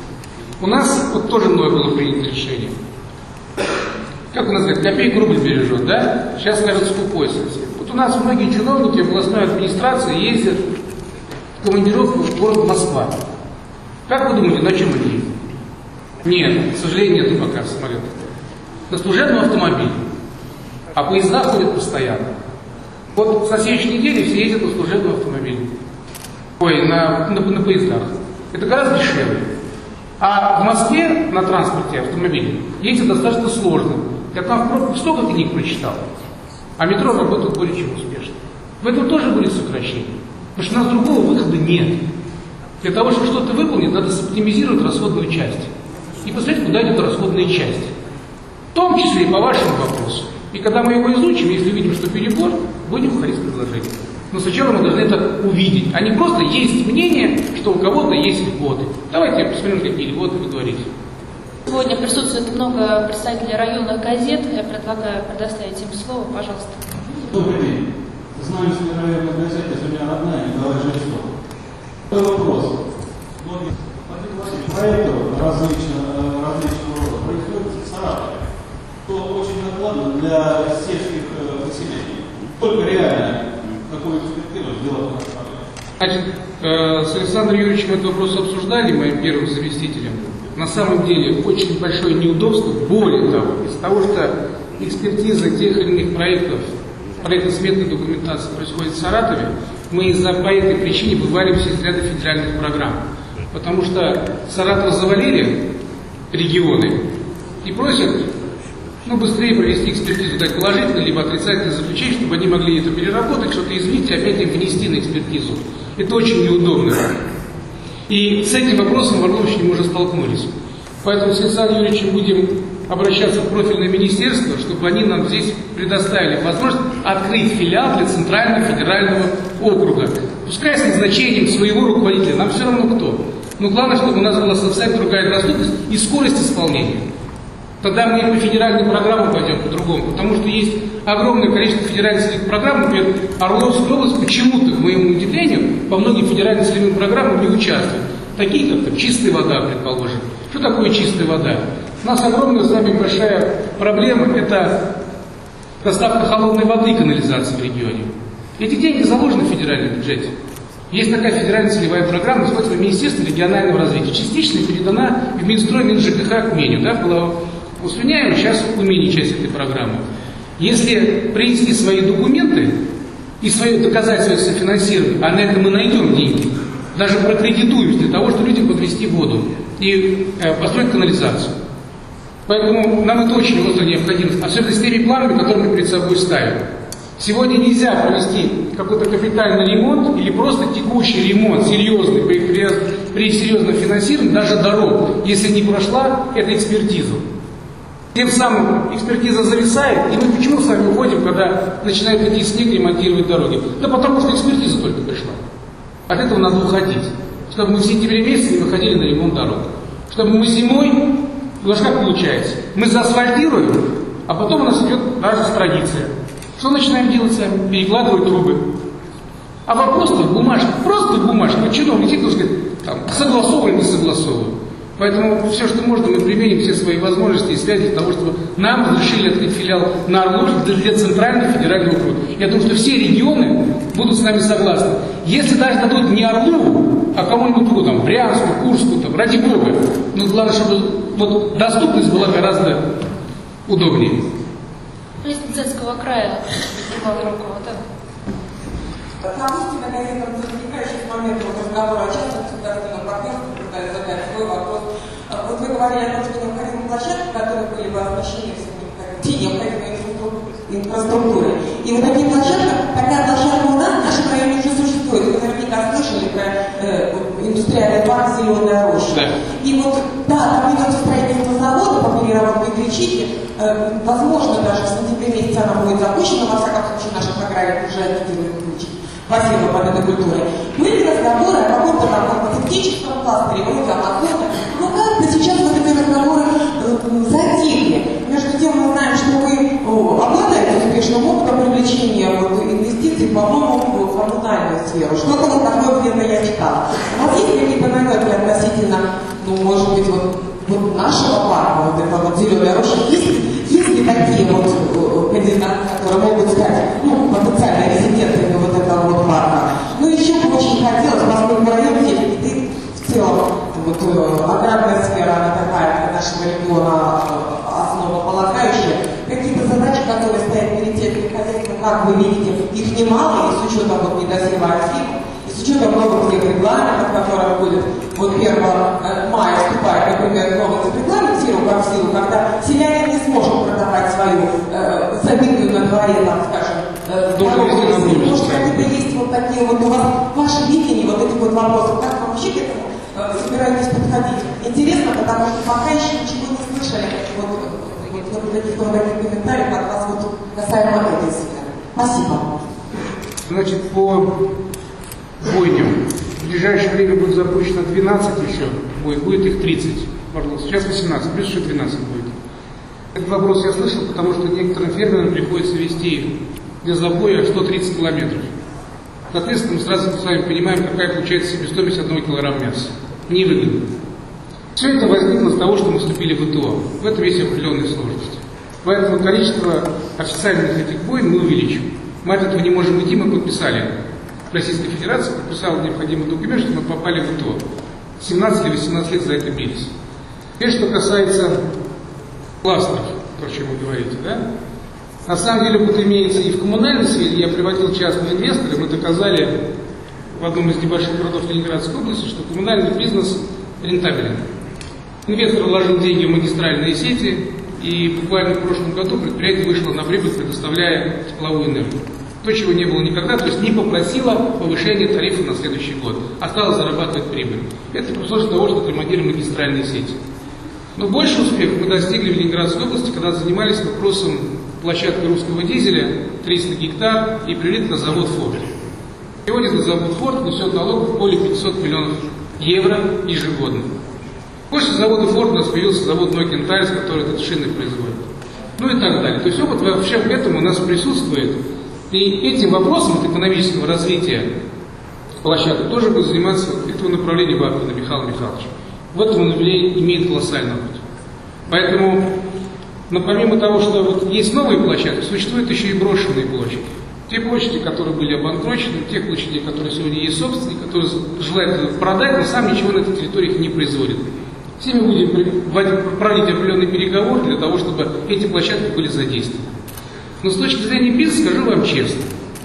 Speaker 1: у нас вот тоже мною было принято решение. Как у нас говорят, копейку рубль бережет, да? Сейчас скажут скупой совсем. Вот у нас многие чиновники областной администрации ездят в командировку в город Москва. Как вы думаете, на чем они ездят? Нет, к сожалению, нету пока самолетов. На служебном автомобиле. А поезда ходят постоянно. Вот со следующей недели все ездят на служебном автомобиле. Ой, на, на, на поездах. Это гораздо дешевле. А в Москве на транспорте автомобиле ездить достаточно сложно. Я там столько книг прочитал. А метро работает более чем успешно. В этом тоже будет сокращение. Потому что у нас другого выхода нет. Для того, чтобы что-то выполнить, надо оптимизировать расходную часть. И посмотреть, куда идет расходная часть. В том числе и по вашему вопросу. И когда мы его изучим, если увидим, что перебор, будем выходить с предложением. Но сначала мы должны это увидеть. А не просто есть мнение, что у кого-то есть льготы. Давайте посмотрим, какие льготы вы говорите.
Speaker 2: Сегодня присутствует много представителей районных газет. Я предлагаю предоставить им слово, пожалуйста.
Speaker 7: Добрый день. Знающие районных газет, сегодня родная Николай Жестов. Такой вопрос. Многие проектов различного, различного рода происходит в Саратове, что очень накладно для сельских поселений. Только реально, какую перспективу сделать у нас?
Speaker 1: Значит, с Александром Юрьевичем этот вопрос обсуждали, моим первым заместителем. На самом деле очень большое неудобство, более того, из-за того, что экспертиза тех или иных проектов, проектно-сметной документации происходит в Саратове, мы из-за по этой причине вываливаемся из ряда федеральных программ. Потому что Саратов завалили регионы и просят ну, быстрее провести экспертизу, дать положительное либо отрицательное заключение, чтобы они могли это переработать, что-то изменить и опять им внести на экспертизу. Это очень неудобно. И с этим вопросом в Орловщине мы уже столкнулись. Поэтому с Александром Юрьевичем будем обращаться в профильное министерство, чтобы они нам здесь предоставили возможность открыть филиал для Центрального федерального округа. Пускай с назначением своего руководителя, нам все равно кто. Но главное, чтобы у нас была совсем другая доступность и скорость исполнения. Тогда мы по федеральным программам пойдем по-другому, потому что есть огромное количество федеральных программ. Например, Орловская область почему-то, к моему удивлению, по многим федеральным целевым программам не участвует. Такие, как там, чистая вода, предположим. Что такое чистая вода? У нас огромная, с нами большая проблема – это доставка холодной воды и канализации в регионе. Эти деньги заложены в федеральном бюджете. Есть такая федеральная целевая программа, называется Министерство регионального развития. Частично передана в Минстрой, МинЖКХ к МЕНю. Да, была у Слюняева, сейчас у МИНи часть этой программы. Если принести свои документы и свои, доказать свое софинансирование, а на это мы найдем деньги, даже прокредитуем для того, чтобы людям подвести воду и э, построить канализацию. Поэтому нам это очень остро необходимо, особенно с теми планами, которые мы перед собой ставим. Сегодня нельзя провести какой-то капитальный ремонт или просто текущий ремонт, серьезный, при, при, при серьезном финансировании, даже дорог, если не прошла эта экспертиза. Тем самым экспертиза зависает, и мы почему с вами уходим, когда начинает идти снег, ремонтировать дороги? Да потому что экспертиза только пришла. От этого надо уходить. Чтобы мы в сентябре месяце не выходили на ремонт дорог. Чтобы мы зимой, у нас как получается, мы заасфальтируем, а потом у нас идет даже традиция. Что начинаем делать сами? Перекладывать трубы. А вопрос в бумажке, просто в бумажке. Вот чиновник сидит, сказать, там, согласовываем, не согласовываем. Поэтому все, что можно, мы применим все свои возможности и связи для того, чтобы нам разрешили открыть филиал на Орловке для Центрального федерального округа. Я думаю, что все регионы будут с нами согласны. Если даже дадут не Орлу, а кому-нибудь другому, там, Брянску, Курску, там, ради бога, но главное, чтобы вот, доступность была гораздо удобнее.
Speaker 2: Президентского края поднимал руку. Вот так.
Speaker 12: Относительно газетам возникающих моментов разговора о частном государственном партнерстве, пытались задать свой вопрос. Вот вы говорили о том, что необходимы площадки, которые были бы оснащены всей необходимой инфраструктурой. И вот такие площадки, такая площадка у нас в нашем районе уже существует. Вы наверняка слышали про э, индустриальную индустриальный парк «Зеленая роща».
Speaker 1: Да.
Speaker 12: И вот, да, там идет строительство завода по переработке гречихи. Э, возможно, даже в сентябре месяце она будет запущена. Во всяком случае, наша программа уже агитирует гречихи. Спасибо по этой культуре. Были разговоры о каком-то там фармацевтическом кластере, вроде Амазона. Но как-то сейчас вот эти разговоры э, затихли. Между тем мы знаем, что вы о, обладаете успешным опытом привлечения вот, инвестиций, по-моему, в коммунальную сферу. Что-то вот такое где-то я читала. У вас есть какие-то намеки относительно, ну, может быть, вот, вот нашего парка, вот это вот «Зеленая роща», есть, есть ли такие вот кандидаты, которые могут стать, ну, потенциально резидентами вот этого вот парка? Ну, еще бы очень хотелось, поскольку район Сельский, в целом, вот аграрная сфера, она такая для нашего региона основополагающая, какие-то задачи, которые стоят перед сельским хозяйством, как вы видите, их немало, и с учетом вот недосева активов, и с учетом новых тех регламентов, которые входят, вот первого мая вступает, например, новый регламент в силу, как в силу, когда селянин не сможет продавать свою э, забитую на дворе, там, скажем, э, дорогу. Может, какие-то есть вот такие вот у вас, ваше видение вот этих вот вопросов, как вы вообще к этому э, собираетесь подходить? Интересно, потому что пока еще ничего не слышали, вот, вот, вот каких-то вот таких комментариев от вас вот касаемо этой сферы. Спасибо.
Speaker 1: Значит, по бойням. В ближайшее время будет запущено двенадцать еще, будет, будет их тридцать. Сейчас восемнадцать, плюс еще двенадцать будет. Этот вопрос я слышал, потому что некоторым фермерам приходится вести для забоя сто тридцать километров. Соответственно, мы сразу с вами понимаем, какая получается себестоимость одного килограмма мяса. Невыгодно. Все это возникло из того, что мы вступили в ВТО. В этом есть определенные сложности. Поэтому количество официальных этих бойн мы увеличим. Мы от этого не можем уйти, мы подписали. Российская Федерация подписала необходимый документ, что мы попали в ВТО. семнадцать или восемнадцать лет за это бились. Теперь, что касается кластеров, то, о чем вы говорите, да? На самом деле, вот имеется и в коммунальной сфере, я приводил частные инвесторы, мы доказали в одном из небольших городов Ленинградской области, что коммунальный бизнес рентабелен. Инвестор вложил деньги в магистральные сети, и буквально в прошлом году предприятие вышло на прибыль, предоставляя тепловую энергию. То, чего не было никогда, то есть не попросила повышения тарифа на следующий год, а стала зарабатывать прибыль. Это пришло из того, что отремонтировали магистральные сети. Но больше успеха мы достигли в Ленинградской области, когда занимались вопросом площадки русского дизеля, триста гектар, и привели на завод «Форд». Сегодня на завод «Форд» несет налог более пятисот миллионов евро ежегодно. После завода «Форд» у нас появился завод «Nokian Tyres», который этот шины производит. Ну и так далее. То есть опыт во всем этом у нас присутствует. И этим вопросом от экономического развития площадок тоже будет заниматься этого направления Бабкина Михаил Михайлович. В этом он имеет колоссальный опыт. Поэтому, но помимо того, что вот есть новые площадки, существуют еще и брошенные площади. Те площади, которые были обанкрочены, те площади, которые сегодня есть собственники, которые желают продать, но сам ничего на этой территории не производят. С ними будем проводить определенный переговор для того, чтобы эти площадки были задействованы. Но с точки зрения бизнеса, скажу вам честно,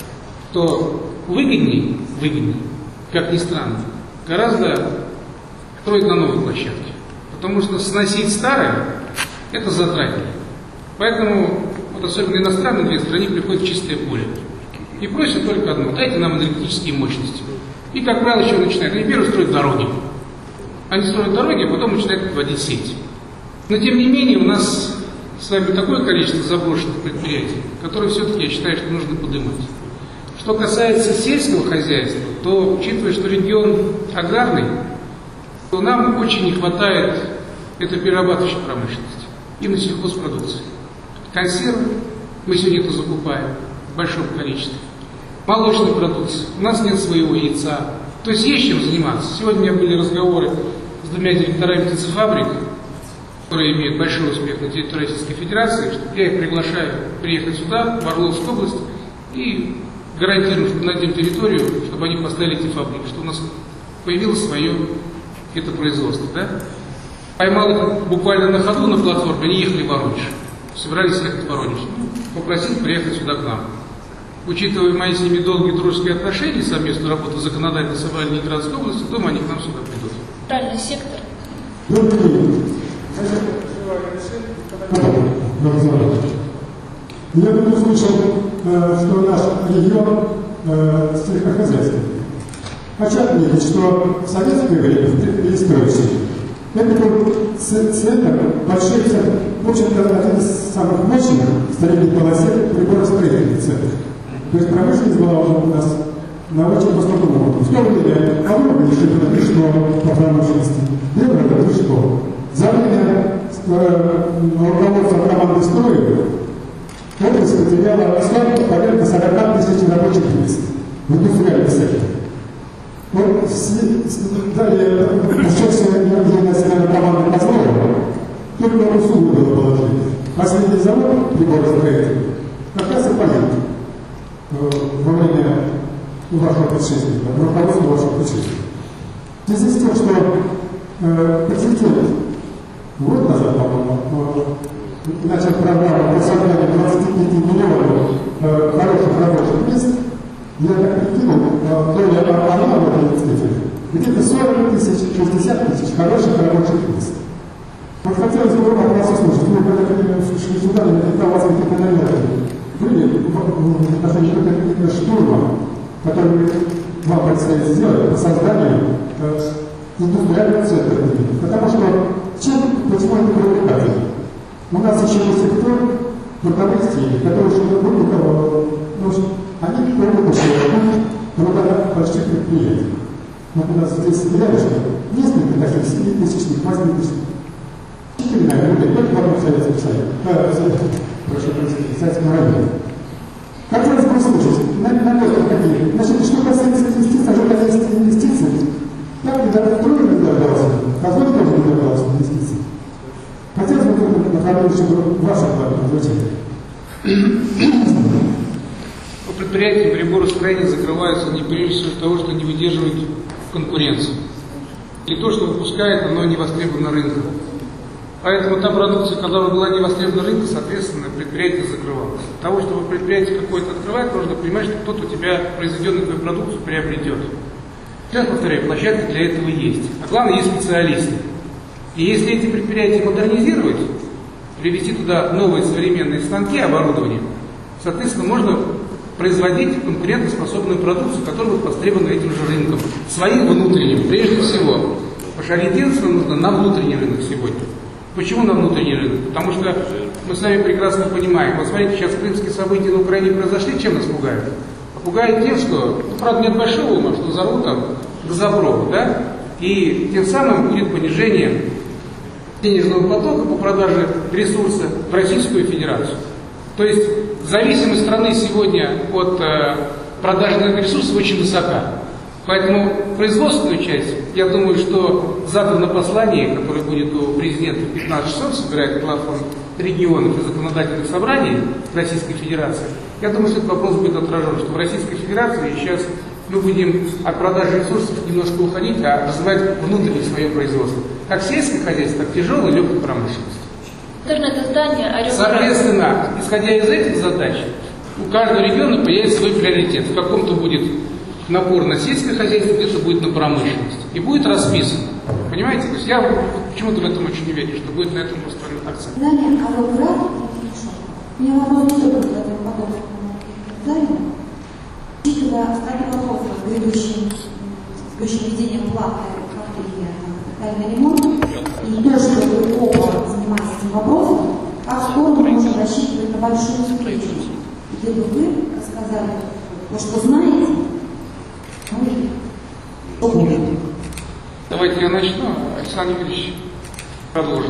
Speaker 1: что выгоднее, выгоднее, как ни странно, гораздо строить на новой площадке. Потому что сносить старое – это затратнее. Поэтому, вот особенно иностранные инвесторы, они приходят в чистое поле. И просят только одно – дайте нам энергетические мощности. И, как правило, еще начинают. Они первые строят дороги. Они строят дороги, а потом начинают подводить сеть. Но, тем не менее, у нас с вами такое количество заброшенных предприятий, которые все-таки, я считаю, что нужно поднимать. Что касается сельского хозяйства, то, учитывая, что регион аграрный, то нам очень не хватает этой перерабатывающей промышленности, именно сельхозпродукции. Консервы мы сегодня это закупаем в большом количестве. Молочной продукции. У нас нет своего яйца. То есть есть чем заниматься. Сегодня у меня были разговоры с двумя директорами птицефабрик, которые имеют большой успех на территории Российской Федерации. Я их приглашаю приехать сюда, в Орловскую область, и гарантирую, что найдем территорию, чтобы они поставили эти фабрики, что у нас появилось свое это производство. Да? Поймал их буквально на ходу на платформе, они ехали в Воронеж. Собирались ехать в Воронеж. Попросить приехать сюда к нам. Учитывая мои с ними долгие дружеские отношения, совместную работу в законодательном собрании Ленинградской области, думаю, они к нам сюда придут.
Speaker 2: Правильный сектор.
Speaker 7: Я тут услышал, что наш регион сельскохозяйственный. Хочу отметить, что в советское время, в перестройке, это был центр большой, в общем-то, один из самых мощных в средней полосе приборостроительных центров. То есть промышленность была уже у нас на очень высоком уровне. В то время Калуга решила Бришко по промышленности, Белгород Бришко. За время руководства команды строя область потеряла порядка сорока тысяч рабочих мест в индустриальном секторе. Вот далее начался национальная команда Козлова, только Русу было положение. Последний завод приборостроительный как раз и погиб во время вашего предшественника, руководства вашего предшественника. В связи с тем, что э, президент год назад, по-моему, начал программу по созданию двадцати пяти миллионов э, хороших рабочих мест, я так прикинул, доля она в этой цифре, где-то сорок тысяч, шестьдесят тысяч хороших рабочих мест. Вот хотелось бы вопрос услышать, вы когда шли сюда, наверняка у вас какие-то наметки были в отношении каких-то штурмов, которые вам предстоит сделать по созданию э, индустриального центра. Потому что чем, почему это привлекательно? У нас еще до сих пор журналисты, которые живут в Буково, они привыкли труда больших предприятий. Вот у нас здесь рядышком несколько таких семитысячных, восьмитысячных. Четыре, наверное, людей, только в одном Советском Союзе. Прошу простить, Советском районе. Хотелось бы услышать, наметки какие. Значит, что касается инвестиций, а что касается инвестиций, так недавно трое не дождался, Козлов тоже не дождался инвестиций. Хотелось бы направить, чтобы ваше звучали.
Speaker 1: Предприятия приборостроения закрываются не прежде всего того, что не выдерживают конкуренцию. И то, что выпускает, оно не востребовано рынком. Поэтому та продукция, которая была не востребована рынком, соответственно, предприятие закрывалось. Для того, чтобы предприятие какое-то открывать, нужно понимать, что кто-то у тебя произведенную твою продукцию приобретет. Я повторяю, площадка для этого есть. А главное, есть специалисты. И если эти предприятия модернизировать, привести туда новые современные станки, оборудование, соответственно, можно производить конкурентоспособную продукцию, которая будет востребована этим же рынком, своим внутренним, прежде всего. Потому что ориентироваться нужно на внутренний рынок сегодня. Почему на внутренний рынок? Потому что мы с вами прекрасно понимаем. Вот смотрите, сейчас крымские события на Украине произошли, чем нас пугают? Пугает тем, что, ну, правда, нет большого ума, что взорвут там газопровод, да? И тем самым будет понижение денежного потока по продаже ресурса в Российскую Федерацию. То есть зависимость страны сегодня от э, продажи энергоресурсов очень высока. Поэтому производственную часть, я думаю, что завтра на послании, которое будет у президента в пятнадцать часов, собирает главком регионов и законодательных собраний Российской Федерации, я думаю, что этот вопрос будет отражен, что в Российской Федерации сейчас мы будем от продажи ресурсов немножко уходить, а развивать внутреннее свое производство. Как сельское хозяйство, так тяжелое, легкой промышленность.
Speaker 2: Интернет-издание «Орел».
Speaker 1: Соответственно, исходя из этих задач, у каждого региона появится свой приоритет. В каком-то будет напор на сельское хозяйство, где-то будет на промышленность. И будет расписано. Понимаете? То есть я почему-то в этом очень не верю, что будет на этом построен акцент.
Speaker 10: Далее, а вот график у меня вопрос не только к этому подобному изданию. И когда стали вопросы с грядущим, с грядущим введением платной капитальный ремонт, и то, что вы оба занимаетесь этим вопросом, как скоро мы можем рассчитывать на большую встречу, где бы вы рассказали то, что знаете, ну и что будет.
Speaker 1: Давайте я начну, Александр Юрьевич продолжит.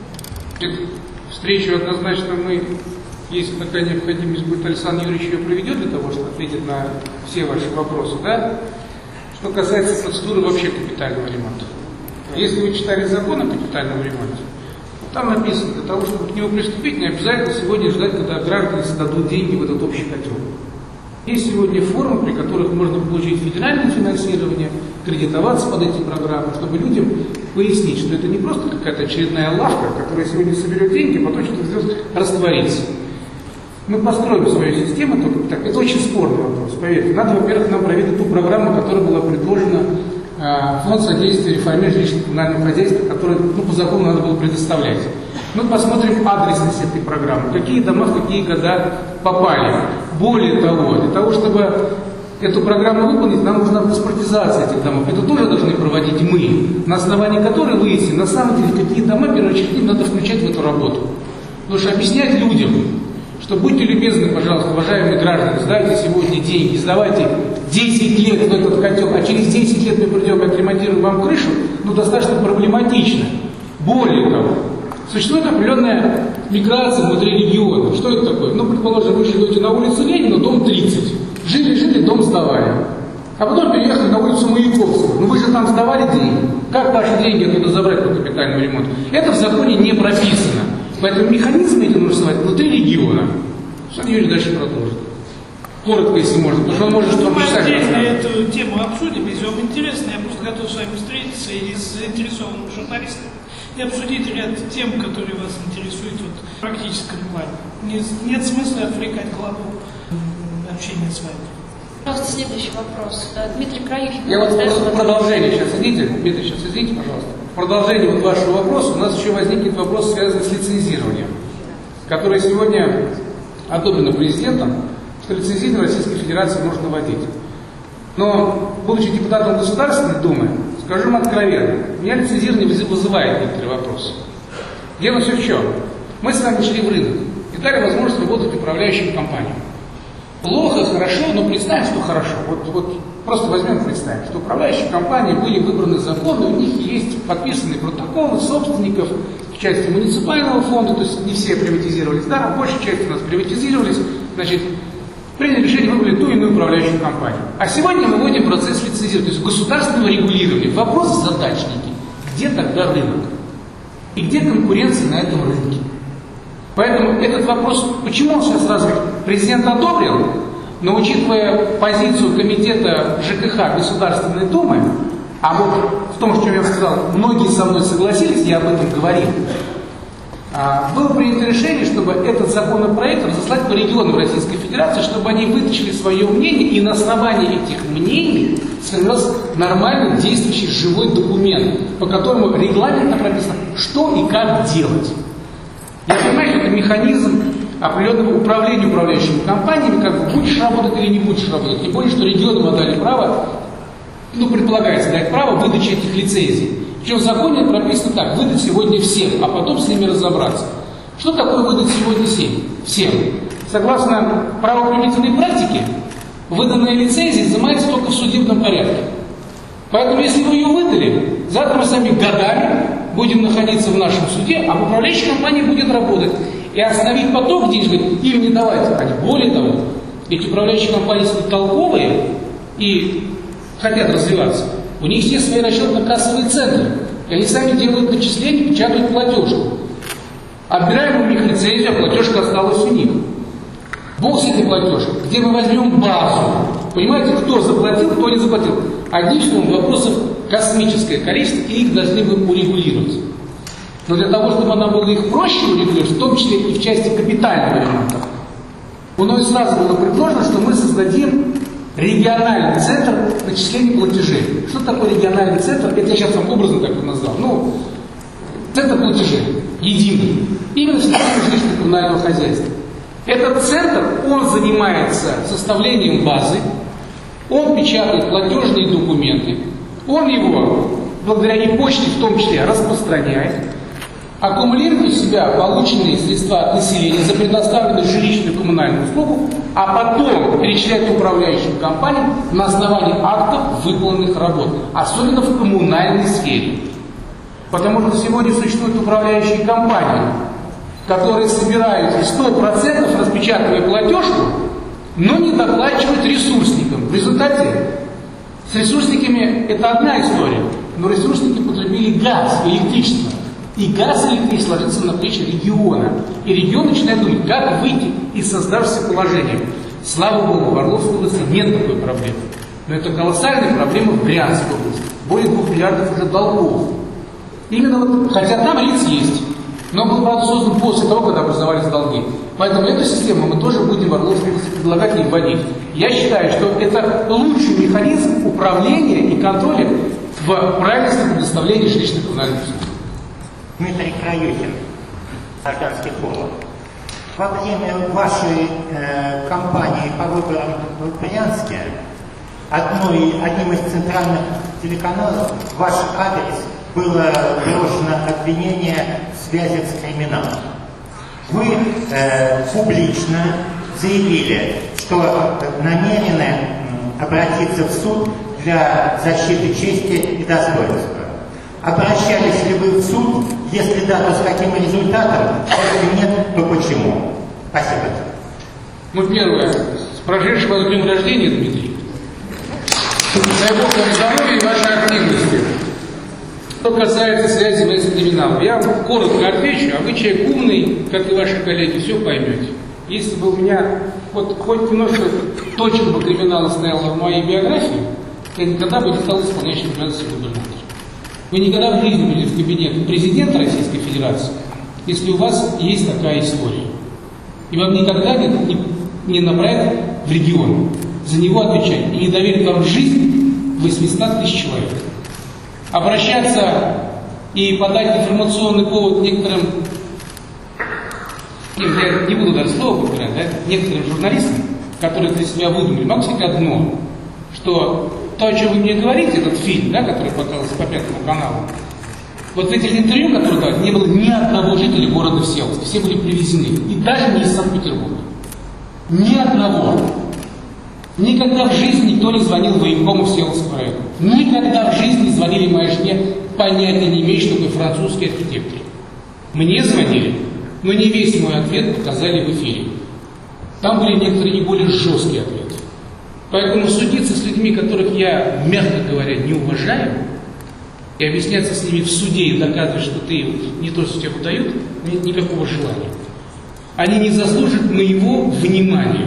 Speaker 1: Встречу однозначно мы, если такая необходимость будет, Александр Юрьевич ее проведет для того, чтобы ответить на все ваши вопросы, да? Что касается процедуры вообще капитального ремонта. Если вы читали закон о капитальном ремонте, там написано, для того, чтобы к нему приступить, не обязательно сегодня ждать, когда граждане сдадут деньги в этот общий котел. Есть сегодня форумы, при которых можно получить федеральное финансирование, кредитоваться под эти программы, чтобы людям пояснить, что это не просто какая-то очередная лавка, которая сегодня соберет деньги, а потом что-то растворится. Мы построим свою систему, только так. Это очень спорный вопрос, поверьте. Надо, во-первых, нам проверить ту программу, которая была предложена э, Фонд содействия реформирования жилищно-коммунального хозяйства, которую, ну, по закону надо было предоставлять. Мы посмотрим адресность этой программы, какие дома в какие года попали. Более того, для того, чтобы эту программу выполнить, нам нужна паспортизация этих домов. Это тоже должны проводить мы, на основании которой выяснить, на самом деле, какие дома первоочередно надо включать в эту работу. Потому что объяснять людям, что будьте любезны, пожалуйста, уважаемые граждане, сдайте сегодня деньги, сдавайте десять лет в этот котел, а через десять лет мы придем и отремонтируем вам крышу, ну, достаточно проблематично. Более того, существует определенная миграция внутри региона. Что это такое? Ну, предположим, вы живете на улице Ленина, дом тридцать. Жили-жили, дом сдавали. А потом переехали на улицу Маяковского. Ну вы же там сдавали деньги. Как ваши деньги оттуда забрать по капитальному ремонту? Это в законе не прописано. Поэтому механизмы эти нужно создавать внутри региона. Александр Юрьевич дальше продолжит. Коротко, если можно, потому что он может что-то
Speaker 13: Мы отдельно эту тему обсудим, если вам интересно. Я просто готов с вами встретиться и с заинтересованными журналистами и обсудить ряд тем, которые вас интересуют вот, в практическом плане. Нет, нет смысла отвлекать главу общения с вами.
Speaker 2: Просто следующий вопрос. Дмитрий Краюхин.
Speaker 1: Я вот просто продолжение сейчас, извините, Дмитрий, сейчас извините, пожалуйста. В продолжение вот вашего вопроса у нас еще возникнет вопрос, связанный с лицензированием, который сегодня одобрено президентом, что лицензирование Российской Федерации нужно вводить. Но, будучи депутатом Государственной Думы, скажу вам откровенно, меня лицензирование вызывает некоторые вопросы. Дело все в чем? Мы с вами шли в рынок и дали возможность работать управляющим компаниям. Плохо, хорошо, но представим, что хорошо. Вот, вот просто возьмем и представим, что управляющие компании были выбраны законы, у них есть подписанные протоколы собственников в части муниципального фонда, то есть не все приватизировались, да, большая часть у нас приватизировались, значит, приняли решение, выбрали ту или иную управляющую компанию. А сегодня мы вводим процесс лицензирования, то есть государственного регулирования. Вопрос задачники. Где тогда рынок? И где конкуренция на этом рынке? Поэтому этот вопрос, почему он сейчас сразу президент одобрил, но учитывая позицию комитета ЖКХ Государственной Думы, а вот в том, что я сказал, многие со мной согласились, я об этом говорил, было принято решение, чтобы этот законопроект разослать по регионам Российской Федерации, чтобы они вытащили свое мнение, и на основании этих мнений сформировался нормальный действующий живой документ, по которому регламентно прописано, что и как делать. Я понимаю, что это механизм определенного управления управляющими компаниями, как будешь работать или не будешь работать. Тем более, что регионам отдали право, ну, предполагается дать право выдачи этих лицензий. Причем в законе прописано так, выдать сегодня всем, а потом с ними разобраться. Что такое выдать сегодня всем? Всем. Согласно правоприменительной практике, выданная лицензия изымается только в судебном порядке. Поэтому, если вы ее выдали, завтра мы сами годами будем находиться в нашем суде, а управляющая компания будет работать. И остановить поток денежный им не давать. Они, более того, эти управляющие компании толковые и хотят развиваться. У них есть свои расчетно-кассовые центры. И они сами делают начисления, печатают платежку. Отбираем у них лицензию, а платежка осталась у них. Бог с этой платежкой. Где мы возьмем базу? Понимаете, кто заплатил, кто не заплатил. Одним словом, вопросов космическое количество, и их должны мы урегулировать. Но для того, чтобы она была их проще урегулировать, в том числе и в части капитального ремонта, мной сразу было предложено, что мы создадим региональный центр начисления платежей. Что такое региональный центр? Это я сейчас вам образно так назвал. Ну, центр платежей, единый. Именно в системе жилищно-коммунального хозяйства. Этот центр, он занимается составлением базы, он печатает платежные документы, он его, благодаря и почте в том числе, распространяет, аккумулирует в себя полученные средства от населения за предоставленную жилищную коммунальную услугу, а потом перечисляет управляющим компаниям на основании актов выполненных работ, особенно в коммунальной сфере. Потому что сегодня существуют управляющие компании, которые собирают сто процентов, распечатывая платежку, но не доплачивают ресурсникам. В результате с ресурсниками это одна история, но ресурсники потребили газ, электричество. И газ и электричество ложится на плечи региона. И регион начинает думать, как выйти из создавшегося положения. Слава Богу, в Орловской области нет такой проблемы. Но это колоссальная проблема в Брянской области. Более двух миллиардов уже долгов. Именно вот, хотя там РИЦ есть, но был, правда, создан после того, когда образовались долги. Поэтому эту систему мы тоже будем в Орловской области предлагать и вводить. Я считаю, что это лучший механизм управления и контроля в правильности предоставления жилищно-коммунальных услуг.
Speaker 14: Дмитрий Краюхин, Гражданский форум. Во время вашей э, кампании по выборам в Брянске одной, одним из центральных телеканалов в ваш адрес было брошено обвинение в связи с криминалом. Вы э, публично заявили, что намерены обратиться в суд для защиты чести и достоинства. Обращались ли вы в суд? Если да, то с каким результатом? Если нет, то почему? Спасибо.
Speaker 1: Ну, первое. С прошедшим вас днем рождения, Дмитрий. Дай Бог вам здоровья и вашей активности. Что касается связи с криминалом, я вам коротко отвечу, а вы человек умный, как и ваши коллеги, все поймете. Если бы у меня вот хоть немножко точка по криминалу стояла в моей биографии, я никогда бы не стал исполняющим обязанности губернатора. Вы никогда в жизни не были в кабинете президента Российской Федерации, если у вас есть такая история. И вам никогда не, не, не направят в регион за него отвечать. И не доверят вам жизнь восемьсот тысяч человек. Обращаться и подать информационный повод некоторым, я не буду даже слова подбирать, да, некоторым журналистам, которые для себя выдумали, могу сказать одно, что то, о чем вы мне говорите, этот фильм, да, который показывался по Пятому каналу, вот в этих интервью, которые давали, не было ни одного жителя города Всеволожска, все были привезены, и даже не из Санкт-Петербурга. Ни одного. Никогда в жизни никто не звонил в военкому Всеволожского района. Никогда в жизни не звонили моей жене, понятия не имея, что такое французский архитектор. Мне звонили, но не весь мой ответ показали в эфире. Там были некоторые и более жесткие ответы. Поэтому судиться с людьми, которых я, мягко говоря, не уважаю, и объясняться с ними в суде и доказывать, что ты не то, что тебе выдают, нет никакого желания. Они не заслужат моего внимания.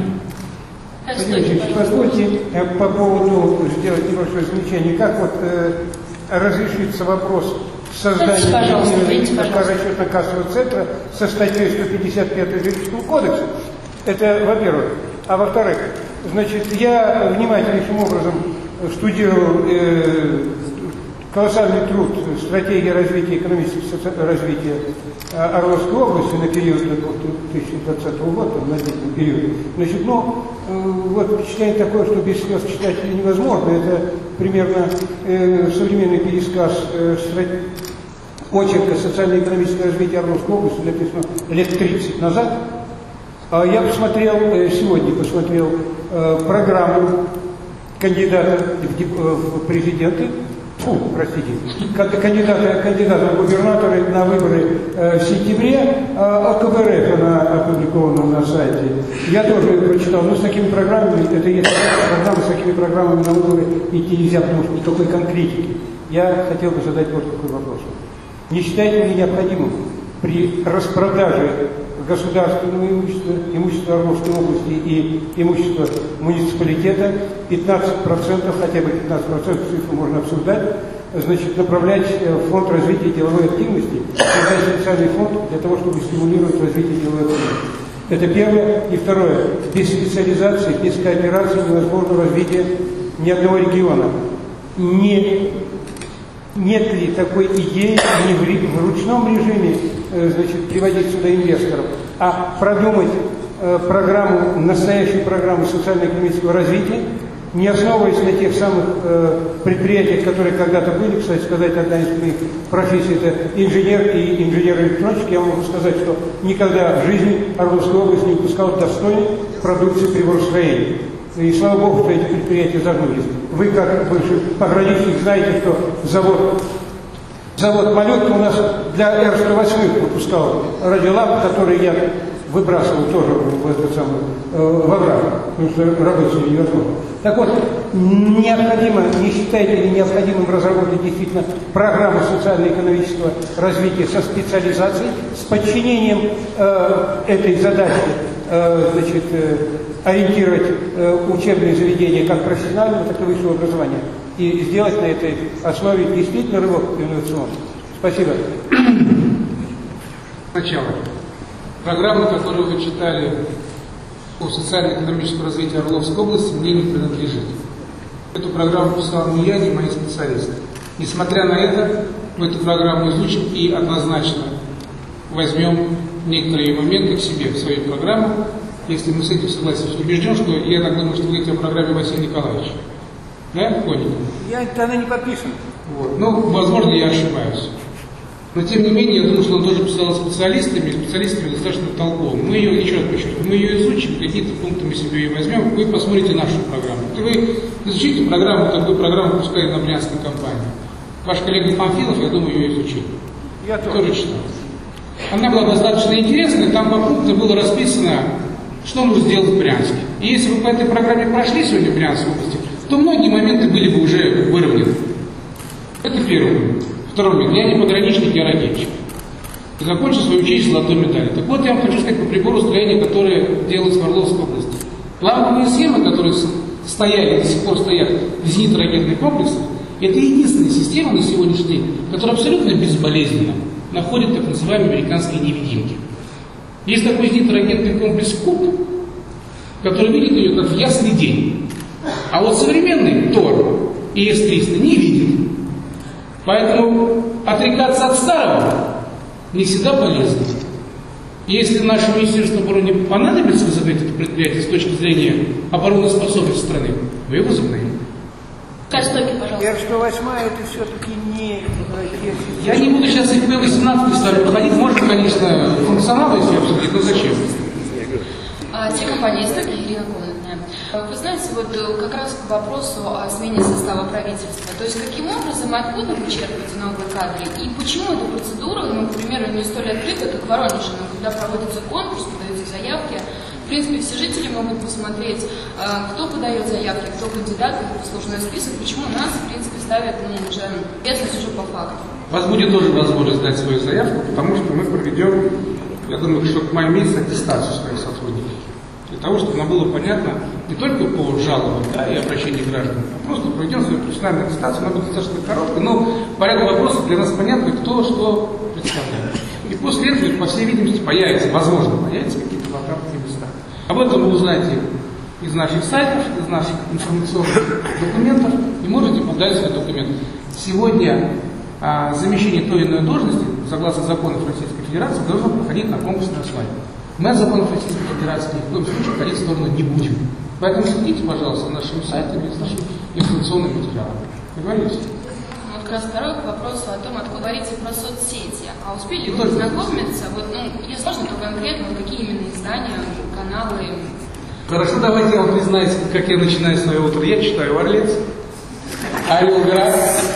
Speaker 15: Позвольте по поводу сделать небольшое замечание. Как вот э, разрешится вопрос создания расчетно-кассового центра со статьей сто пятьдесят пять Гражданского кодекса? Это во-первых. А во-вторых, значит, я внимательнейшим образом штудировал э, колоссальный труд стратегии развития экономического развития Орловской области на период до две тысячи двадцатого года, на длительный период. Значит, ну, вот впечатление такое, что без слез читать невозможно. Это примерно э, современный пересказ э, страт... очерка социально-экономического развития Орловской области, написано лет тридцать назад. А я посмотрел, э, сегодня посмотрел э, программу кандидата в, в президенты, Фу, простите, кандидаты, кандидаты в губернаторы на выборы э, в сентябре, э, ОКВРФ, она опубликована на сайте. Я тоже прочитал, но с такими программами, это есть программы, с такими программами на выборы идти нельзя, потому что никакой конкретики. Я хотел бы задать вот такой вопрос. Не считаете ли необходимым при распродаже государственного имущества, имущества Орловской области и имущества муниципалитета пятнадцать процентов, хотя бы пятнадцать процентов, цифру можно обсуждать, значит, направлять в фонд развития деловой активности, создать специальный фонд для того, чтобы стимулировать развитие деловой активности. Это первое. И второе. Без специализации, без кооперации невозможно развитие ни одного региона. Не Нет ли такой идеи не в, в ручном режиме, э, значит, приводить сюда инвесторов, а продумать э, программу, настоящую программу социально-экономического развития, не основываясь на тех самых э, предприятиях, которые когда-то были, кстати сказать, одна из моих профессий – это инженер и инженер-электронщик. Я могу сказать, что никогда в жизни Орловская область не выпускала достойной продукции приборостроения. И слава Богу, что эти предприятия загнулись. Вы, как бывший пограничник, знаете, что завод, завод «Малютка» у нас для Эр сто восемь выпускал радиолампы, которые я выбрасывал тоже в этот самый, э, во враг, потому что работать невозможно. Так вот, необходимо, не считаете ли необходимым разработать действительно программу социально-экономического развития со специализацией, с подчинением э, этой задачи, э, значит, э, ориентировать э, учебные заведения как профессионального, так и высшего образования и сделать на этой основе действительно рывок инновационный. Спасибо.
Speaker 1: Сначала. Программа, которую вы читали по социально-экономическому развитию Орловской области, мне не принадлежит. Эту программу писал не я, не мои специалисты. Несмотря на это, мы эту программу изучим и однозначно возьмем некоторые моменты к себе в свою программу, если мы с этим согласимся. Убежден, что я так думаю, что вы говорите о программе Василия Николаевича. Да, Конников?
Speaker 15: Я тогда не подписан.
Speaker 1: Вот. Ну, возможно, я ошибаюсь. Но, тем не менее, я думаю, что он тоже писал специалистами, и специалистами достаточно толковым. Мы ее, еще раз подчеркну, мы ее изучим, какие-то пункты мы себе ее возьмем, вы посмотрите нашу программу. Вот вы изучите программу, такую программу пускай на Брянской компании. Ваш коллега Памфилов, я думаю, ее изучил.
Speaker 15: Я тоже.
Speaker 1: тоже читал. Она была достаточно интересной, там по пунктам было расписано, что нужно сделать в Брянске. И если вы по этой программе прошли сегодня в Брянской области, то многие моменты были бы уже выровнены. Это первый момент. Второй момент. Я не пограничник, я радищик. И закончил свою учение с золотой медалью. Так вот, я вам хочу сказать по прибору строения, которые делаются в Орловской области. Ламповые схемы, которые стояли, до сих пор стоят в зенитно-ракетных комплексах, это единственная система на сегодняшний день, которая абсолютно безболезненно находит так называемые американские невидимки. Есть такой зенитно-ракетный комплекс КУП, который видит ее как в ясный день. А вот современный ТОР и Эс триста не видит. Поэтому отрекаться от старого не всегда полезно. Если нашему Министерству обороны понадобится возобновить это предприятие с точки зрения обороноспособности страны, мы его возобновим.
Speaker 2: Кальстоки, пожалуйста.
Speaker 15: эр сто восемь это все-таки не...
Speaker 1: Я не буду сейчас и Пэ восемнадцать с вами проходить. Можно, конечно, функционал если обсудить, но зачем?
Speaker 16: А, телекомпания «Исток», Ирина Комнатная. Вы знаете, вот как раз к вопросу о смене состава правительства. То есть, каким образом и откуда вы черпаете новые кадры? И почему эта процедура, ну, к примеру, не столь открыта, как в Воронеже, но когда проводится конкурс, подаются заявки, в принципе, все жители могут посмотреть, кто подает заявки, кто кандидат, как послужной список, почему нас, в принципе, ставят, ну, уже, ответственность уже по факту.
Speaker 1: У вас будет тоже возможность дать свою заявку, потому что мы проведем, я думаю, что к маю месяца аттестацию своих сотрудников. Для того, чтобы нам было понятно не только по жалобам, да, и обращению граждан, а просто проведем свою профессиональную аттестацию, она будет достаточно короткой, но по ряду вопросов для нас понятно, кто что представляет. И после этого, по всей видимости, появится, возможно, появятся какие-то вакантные места. Об этом вы узнаете из наших сайтов, из наших информационных документов, и можете подать свой документ. Сегодня а, замещение той или иной должности, согласно законам Российской Федерации, должно проходить на конкурсной основе. Мы от законов Российской Федерации ни в коем случае ходить в сторону не будем. Поэтому следите, пожалуйста, за нашими сайтами, за нашими информационными материалами. Договорились?
Speaker 16: Вот как раз второй к вопросу о том, откуда говорите про соцсети. А успели вы познакомиться? Вот, ну, если можно, то конкретно, какие именно издания, каналы?
Speaker 1: Хорошо, давайте я вам признаюсь, как я начинаю свое утро. Я читаю «Орлец», «Орел-Град»,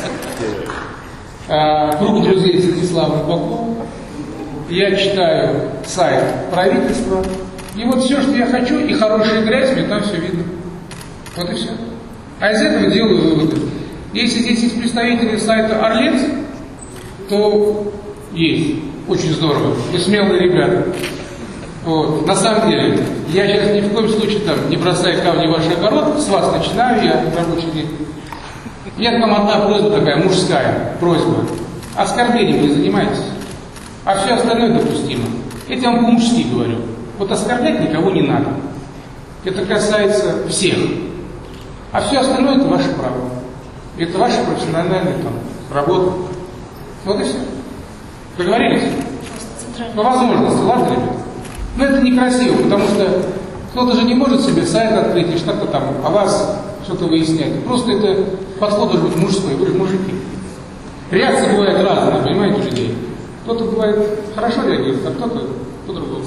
Speaker 1: «Круг друзей» Станислава Рыбакова. Я читаю сайт правительства. И вот все, что я хочу, и хорошая грязь, мне там все видно. Вот и все. А из этого делаю выводы. Если здесь есть представители сайта «Орлец», то есть. Очень здорово. И смелые ребята. Вот. На самом деле, я сейчас ни в коем случае там не бросаю камни в ваш огород, с вас начинаю я рабочий день. У меня к вам одна просьба такая, мужская просьба. Оскорблением не занимайтесь. А все остальное допустимо. Это я вам по-мужски говорю. Вот оскорблять никого не надо. Это касается всех. А все остальное это ваше право. Это ваша профессиональная там, работа. Вот и все. Договорились? По возможности, ладно, ребята? Но это некрасиво, потому что кто-то же не может себе сайт открыть и что-то там о вас что-то выяснять. Просто это подход должен быть мужской, вы же мужики. Реакция бывает разная, понимаете, у людей. Кто-то бывает хорошо реагирует, а кто-то по-другому.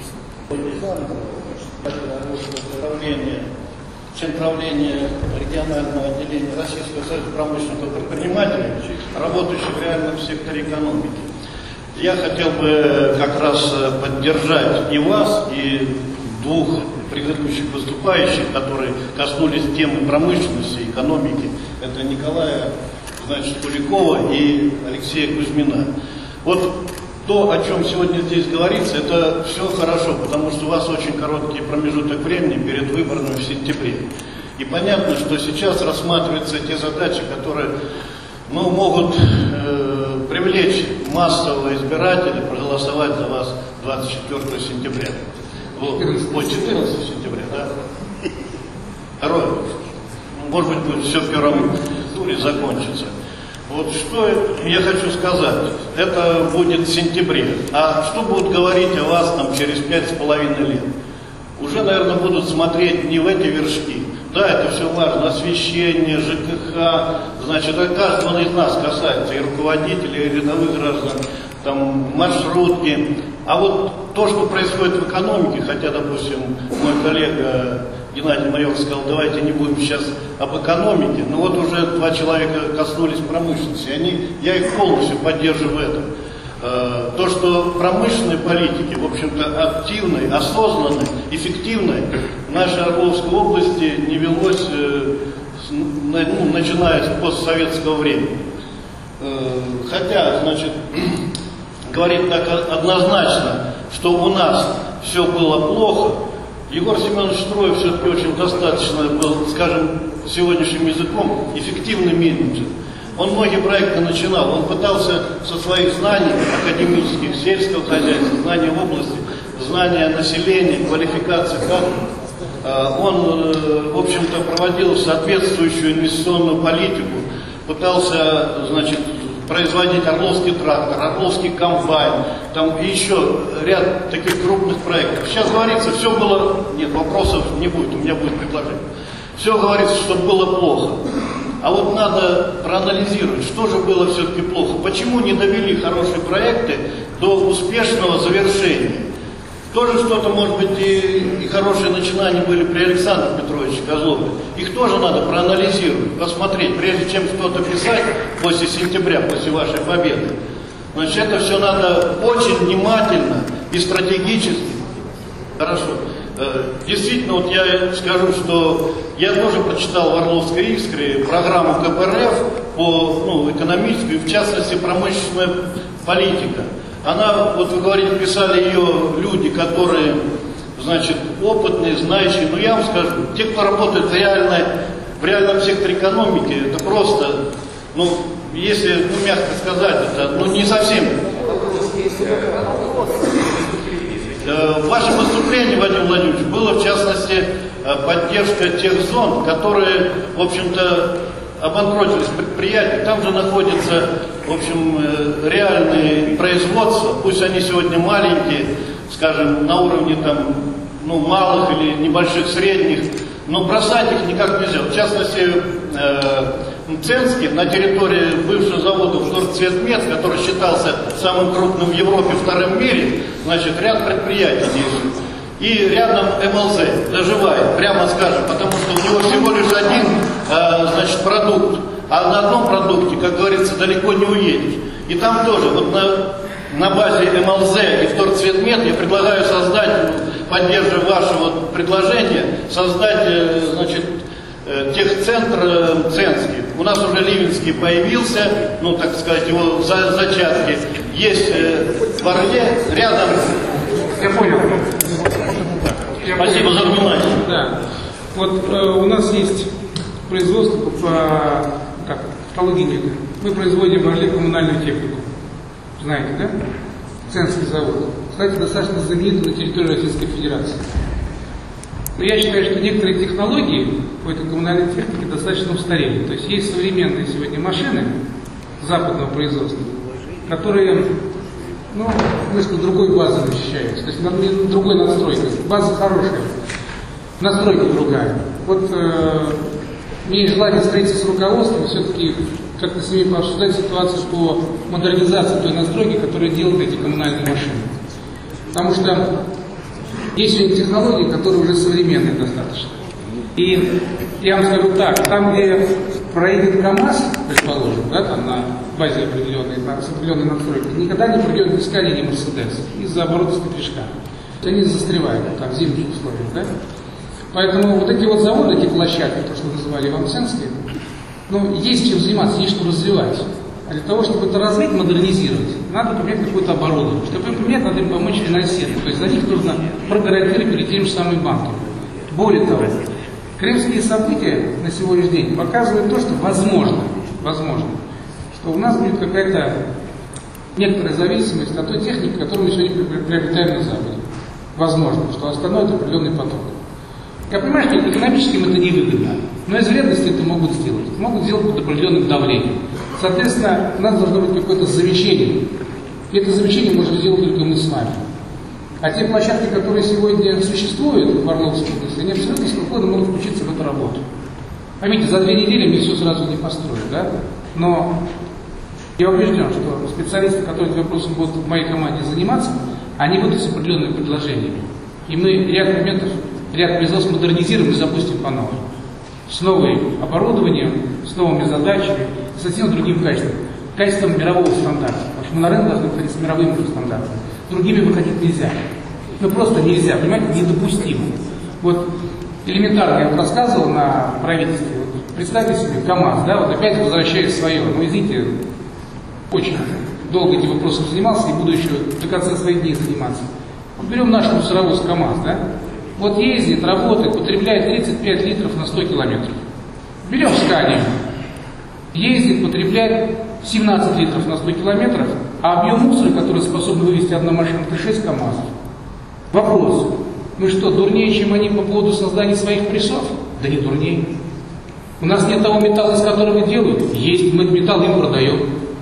Speaker 17: Центровление регионального отделения Российского союза промышленных предпринимателей, работающих в реальном секторе экономики. Я хотел бы как раз поддержать и вас, и двух предыдущих выступающих, которые коснулись темы промышленности и экономики. Это Николая, значит, Куликова и Алексея Кузьмина. Вот то, о чем сегодня здесь говорится, это все хорошо, потому что у вас очень короткий промежуток времени перед выборами в сентябре. И понятно, что сейчас рассматриваются те задачи, которые, ну, могут э, привлечь массового избирателя проголосовать за вас двадцать четвёртого сентября. Вот, четырнадцатого сентября, да? Второе. Может быть, будет все в первом туре закончится. Вот что я хочу сказать, это будет в сентябре. А что будут говорить о вас там через пять с половиной лет? Уже, наверное, будут смотреть не в эти вершки. Да, это все важно, освещение, ЖКХ, значит, это каждого из нас касается, и руководителей, и рядовых граждан, там, маршрутки. А вот то, что происходит в экономике, хотя, допустим, мой коллега Геннадий Майор сказал, давайте не будем сейчас об экономике, но вот уже два человека коснулись промышленности, они, я их полностью поддерживаю в этом. То, что промышленной политики, в общем-то, активной, осознанной, эффективной в нашей Орловской области не велось, ну, начиная с постсоветского времени. Хотя, значит, говорить так однозначно, что у нас все было плохо, Егор Семенович Строев все-таки очень достаточно был, скажем, сегодняшним языком, эффективный менеджер. Он многие проекты начинал, он пытался со своих знаний академических, сельского хозяйства, знаний области, знания населения, квалификации кадров, он, в общем-то, проводил соответствующую инвестиционную политику, пытался, значит, производить Орловский трактор, Орловский комбайн, там и еще ряд таких крупных проектов. Сейчас говорится, все было, нет, вопросов не будет, у меня будет предложение. Все говорится, что было плохо. А вот надо проанализировать, что же было все-таки плохо. Почему не довели хорошие проекты до успешного завершения? Тоже что-то, может быть, и, и хорошие начинания были при Александре Петровиче Козлове. Их тоже надо проанализировать, посмотреть, прежде чем что-то писать после сентября, после вашей победы. Значит, это все надо очень внимательно и стратегически. Хорошо. Действительно, вот я скажу, что я тоже прочитал в Орловской Искре программу ка пэ эр эф по, ну, экономической, в частности, промышленная политика. Она, вот вы говорите, писали ее люди, которые, значит, опытные, знающие. Но я вам скажу, те, кто работает в, реальной, в реальном секторе экономики, это просто, ну, если, ну, мягко сказать, это, ну, не совсем. В вашем выступлении, Вадим Владимирович, было, в частности, поддержка тех зон, которые, в общем-то, обанкротились предприятия. Там же находятся, в общем, реальные производства, пусть они сегодня маленькие, скажем, на уровне там, ну, малых или небольших, средних, но бросать их никак нельзя. В частности, в Ценске, на территории бывшего завода «Вторцветмет», который считался самым крупным в Европе, вторым в мире, значит, ряд предприятий действует. И рядом эм эл зэ доживает, прямо скажем, потому что у него всего лишь один, значит, продукт, а на одном продукте, как говорится, далеко не уедешь. И там тоже, вот на, на базе эм эл зэ и «Вторцветмет» я предлагаю создать, поддерживая ваше вот предложение, создать, значит, техцентр Ценский. У нас уже Ливенский появился, ну, так сказать, его за, зачатки. Есть э, в Орле, рядом.
Speaker 1: Я понял.
Speaker 17: Спасибо за внимание.
Speaker 1: Да. Вот э, у нас есть производство по как, автологии. Мы производим в Орле коммунальную технику. Знаете, да? Ценский завод. Кстати, достаточно знаменитый на территории Российской Федерации. Но я считаю, что некоторые технологии по этой коммунальной технике достаточно устарели. То есть есть современные сегодня машины западного производства, которые, ну, несколько другой базы защищаются. То есть другой настройкой. База хорошая, настройка другая. Вот э, мне желание встретиться с руководством, все-таки как-то с ними пообсуждать ситуацию по модернизации той настройки, которую делают эти коммунальные машины. Потому что есть сегодня технологии, которые уже современные достаточно. И я вам скажу так, там, где проедет КАМАЗ, предположим, да, там на базе определенной, с определенной настройкой, никогда не придет ни Скали, ни Мерседес из-за оборотистого движка. Они застревают там в зимних условиях, да? Поэтому вот эти вот заводы, эти площадки, то, что называли Иван-Ценские, ну, есть чем заниматься, есть что развивать. А для того, чтобы это развить, модернизировать, надо поменять какое-то оборудование. Чтобы поменять, надо им помочь финансировать. То есть за них нужно прогарантировать перед теми же самыми банками. Более того, крымские события на сегодняшний день показывают то, что возможно, возможно, что у нас будет какая-то некоторая зависимость от той техники, которую мы сегодня приобретаем на Западе. Возможно, что остановит определенный поток. Я понимаю, что экономически им это невыгодно, но из вредности это могут сделать. Могут сделать под определенным давлением. Соответственно, у нас должно быть какое-то замещение. И это замещение можем сделать только мы с вами. А те площадки, которые сегодня существуют в Орловской области, они абсолютно спокойно могут включиться в эту работу. Поймите, за две недели мне все сразу не построить, да? Но я убежден, что специалисты, которые этим вопросом будут в моей команде заниматься, они будут с определенными предложениями. И мы ряд моментов, ряд производств модернизируем и запустим по новой. С новым оборудованием, с новыми задачами, с совсем другим качеством. Качеством мирового стандарта. Потому что мы на рынок должны выходить с мировыми стандартами. Другими выходить нельзя. Ну просто нельзя, понимаете, недопустимо. Вот элементарно я вот рассказывал на правительстве. Вот, представьте себе, КАМАЗ, да, вот опять возвращаясь в свое. Ну, извините, очень долго этим вопросом занимался и буду еще до конца своих дней заниматься. Вот берем наш мусоровоз КАМАЗ, да? Вот ездит, работает, потребляет тридцать пять литров на сто километров. Берем Сканию, ездит, потребляет семнадцать литров на сто километров, а объем мусора, который способна вывести одна машина, это шесть КАМАЗов. Вопрос. Мы что, дурнее, чем они по поводу создания своих прессов? Да не дурнее. У нас нет того металла, из которого делают? Есть, мы этот металл им продаем.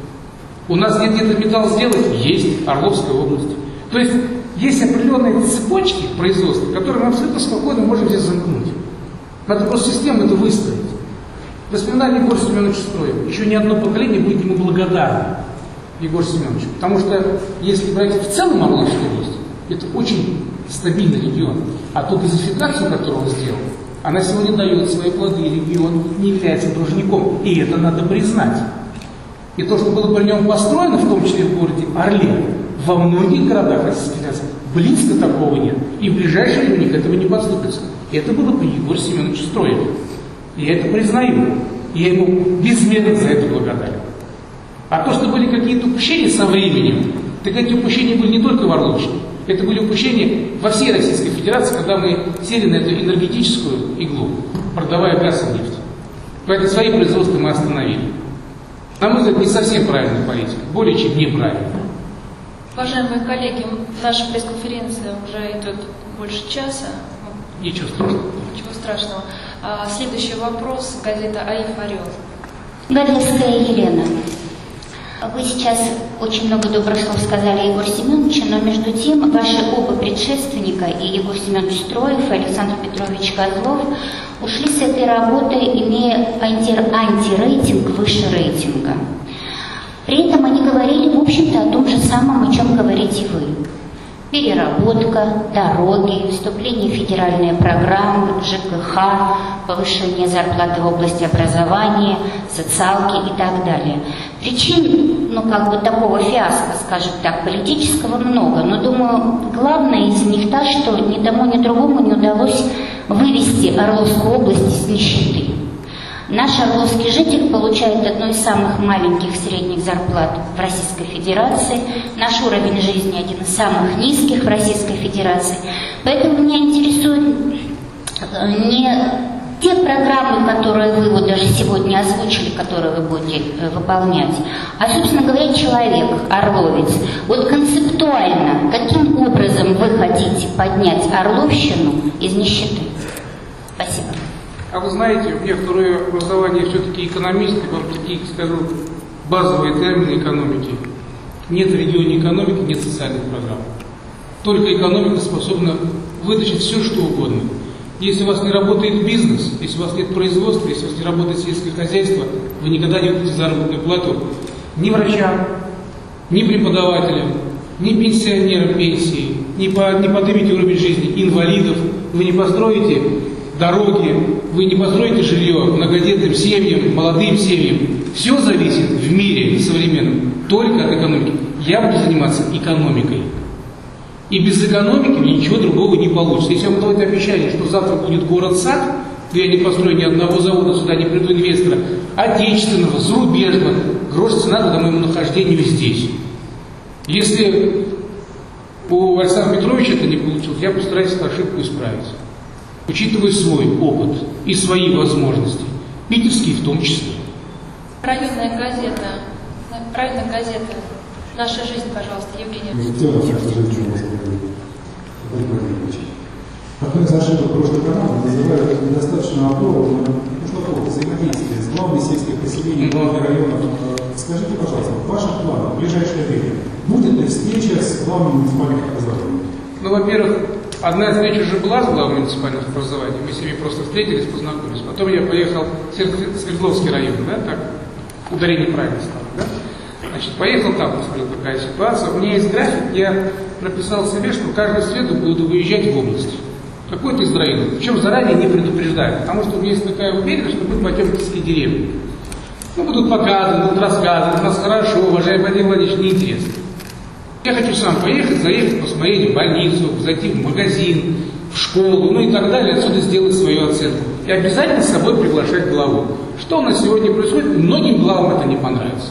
Speaker 1: У нас нет где-то металл сделать? Есть, Орловская область. То есть, есть определенные цепочки производства, которые мы абсолютно спокойно можем здесь замкнуть. Надо просто систему это выстроить. Воспоминания Егора Семеновича Строева. Еще ни одно поколение будет ему благодарно, Егор Семенович. Потому что, если брать в целом Орловскую область, это очень стабильный регион. А ту газификацию, которую он сделал, она сегодня дает свои плоды, и регион не является должником. И это надо признать. И то, что было при нем построено, в том числе в городе Орле, во многих городах Российской Федерации близко такого нет. И в ближайшее время к этому не подступится. Это было при Егоре Семеновиче Строеве. Я это признаю. Я ему безмерно за это благодарен. А то, что были какие-то упущения со временем, так эти упущения были не только в Орловщине. Это были упущения во всей Российской Федерации, когда мы сели на эту энергетическую иглу, продавая газ и нефть. Поэтому свои производства мы остановили. На мой взгляд, не совсем правильная политика, более чем неправильная.
Speaker 2: Уважаемые коллеги, наша пресс-конференция уже идет больше часа.
Speaker 1: Ничего страшного.
Speaker 2: Ничего страшного. А, следующий вопрос, газета «Аиф Орел».
Speaker 18: Годлевская Елена. Вы сейчас очень много добрых слов сказали Егору Семеновичу, но между тем ваши оба предшественника, и Егор Семенович Строев, и Александр Петрович Козлов, ушли с этой работы, имея анти- антирейтинг выше рейтинга. При этом они говорили, в общем-то, о том же самом, о чем говорите вы. Переработка, дороги, вступление в федеральные программы, ЖКХ, повышение зарплаты в области образования, социалки и так далее. Причин, ну, как бы такого фиаско, скажем так, политического много, но, думаю, главное из них та, что ни тому, ни другому не удалось вывести Орловскую область из нищеты. Наш орловский житель получает одну из самых маленьких средних зарплат в Российской Федерации. Наш уровень жизни один из самых низких в Российской Федерации. Поэтому меня интересует не те программы, которые вы вот даже сегодня озвучили, которые вы будете выполнять, а, собственно говоря, человек, орловец. Вот концептуально, каким образом вы хотите поднять Орловщину из нищеты? Спасибо.
Speaker 1: А вы знаете, у меня второе образование все-таки экономист, и вам такие, скажу, базовые термины экономики. Нет в регионе экономики, нет социальных программ. Только экономика способна вытащить все, что угодно. Если у вас не работает бизнес, если у вас нет производства, если у вас не работает сельское хозяйство, вы никогда не выплатите заработную плату ни врачам, ни преподавателям, ни пенсионерам пенсии, не, по, не поднимете уровень жизни инвалидов, вы не построите дороги, вы не построите жилье многодетным семьям, молодым семьям. Все зависит в мире современном только от экономики. Я буду заниматься экономикой. И без экономики ничего другого не получится. Если вам давать обещание, что завтра будет город-сад, то я не построю ни одного завода, сюда не приду инвестора, отечественного, зарубежного, грош цена к моему нахождению здесь. Если у Александра Петровича это не получилось, я постараюсь эту ошибку исправить. Учитывая свой опыт и свои возможности, питерские в том числе.
Speaker 2: Правильная газета, правильная газета. Наша жизнь, пожалуйста, Евгения.
Speaker 19: Одной из ошибок прошлой программы называют недостаточно опору, нужно взаимодействие с главной сельской поселением, главных районов. Скажите, пожалуйста, в ваших планах в ближайшее время будет ли встреча с главным муниципальным образованием?
Speaker 1: Ну, во-первых, одна встреча уже была с главой муниципального образования, мы с ними просто встретились, познакомились. Потом я поехал в Свердловский район, да, так, ударение правильно стало, да? Значит, поехал там, посмотрел, какая ситуация. У меня есть график, я прописал себе, что каждую среду буду выезжать в область. Какой-то из районов. Причем заранее не предупреждаю, потому что у меня есть такая уверенность, что будут потемкинские деревни. Ну, будут показывать, будут рассказывать, у нас хорошо, уважаемый Владимир Владимирович, неинтересно. Я хочу сам поехать, заехать, посмотреть в больницу, зайти в магазин, в школу, ну и так далее, отсюда сделать свою оценку. И обязательно с собой приглашать главу. Что у нас сегодня происходит, многим главам это не понравится.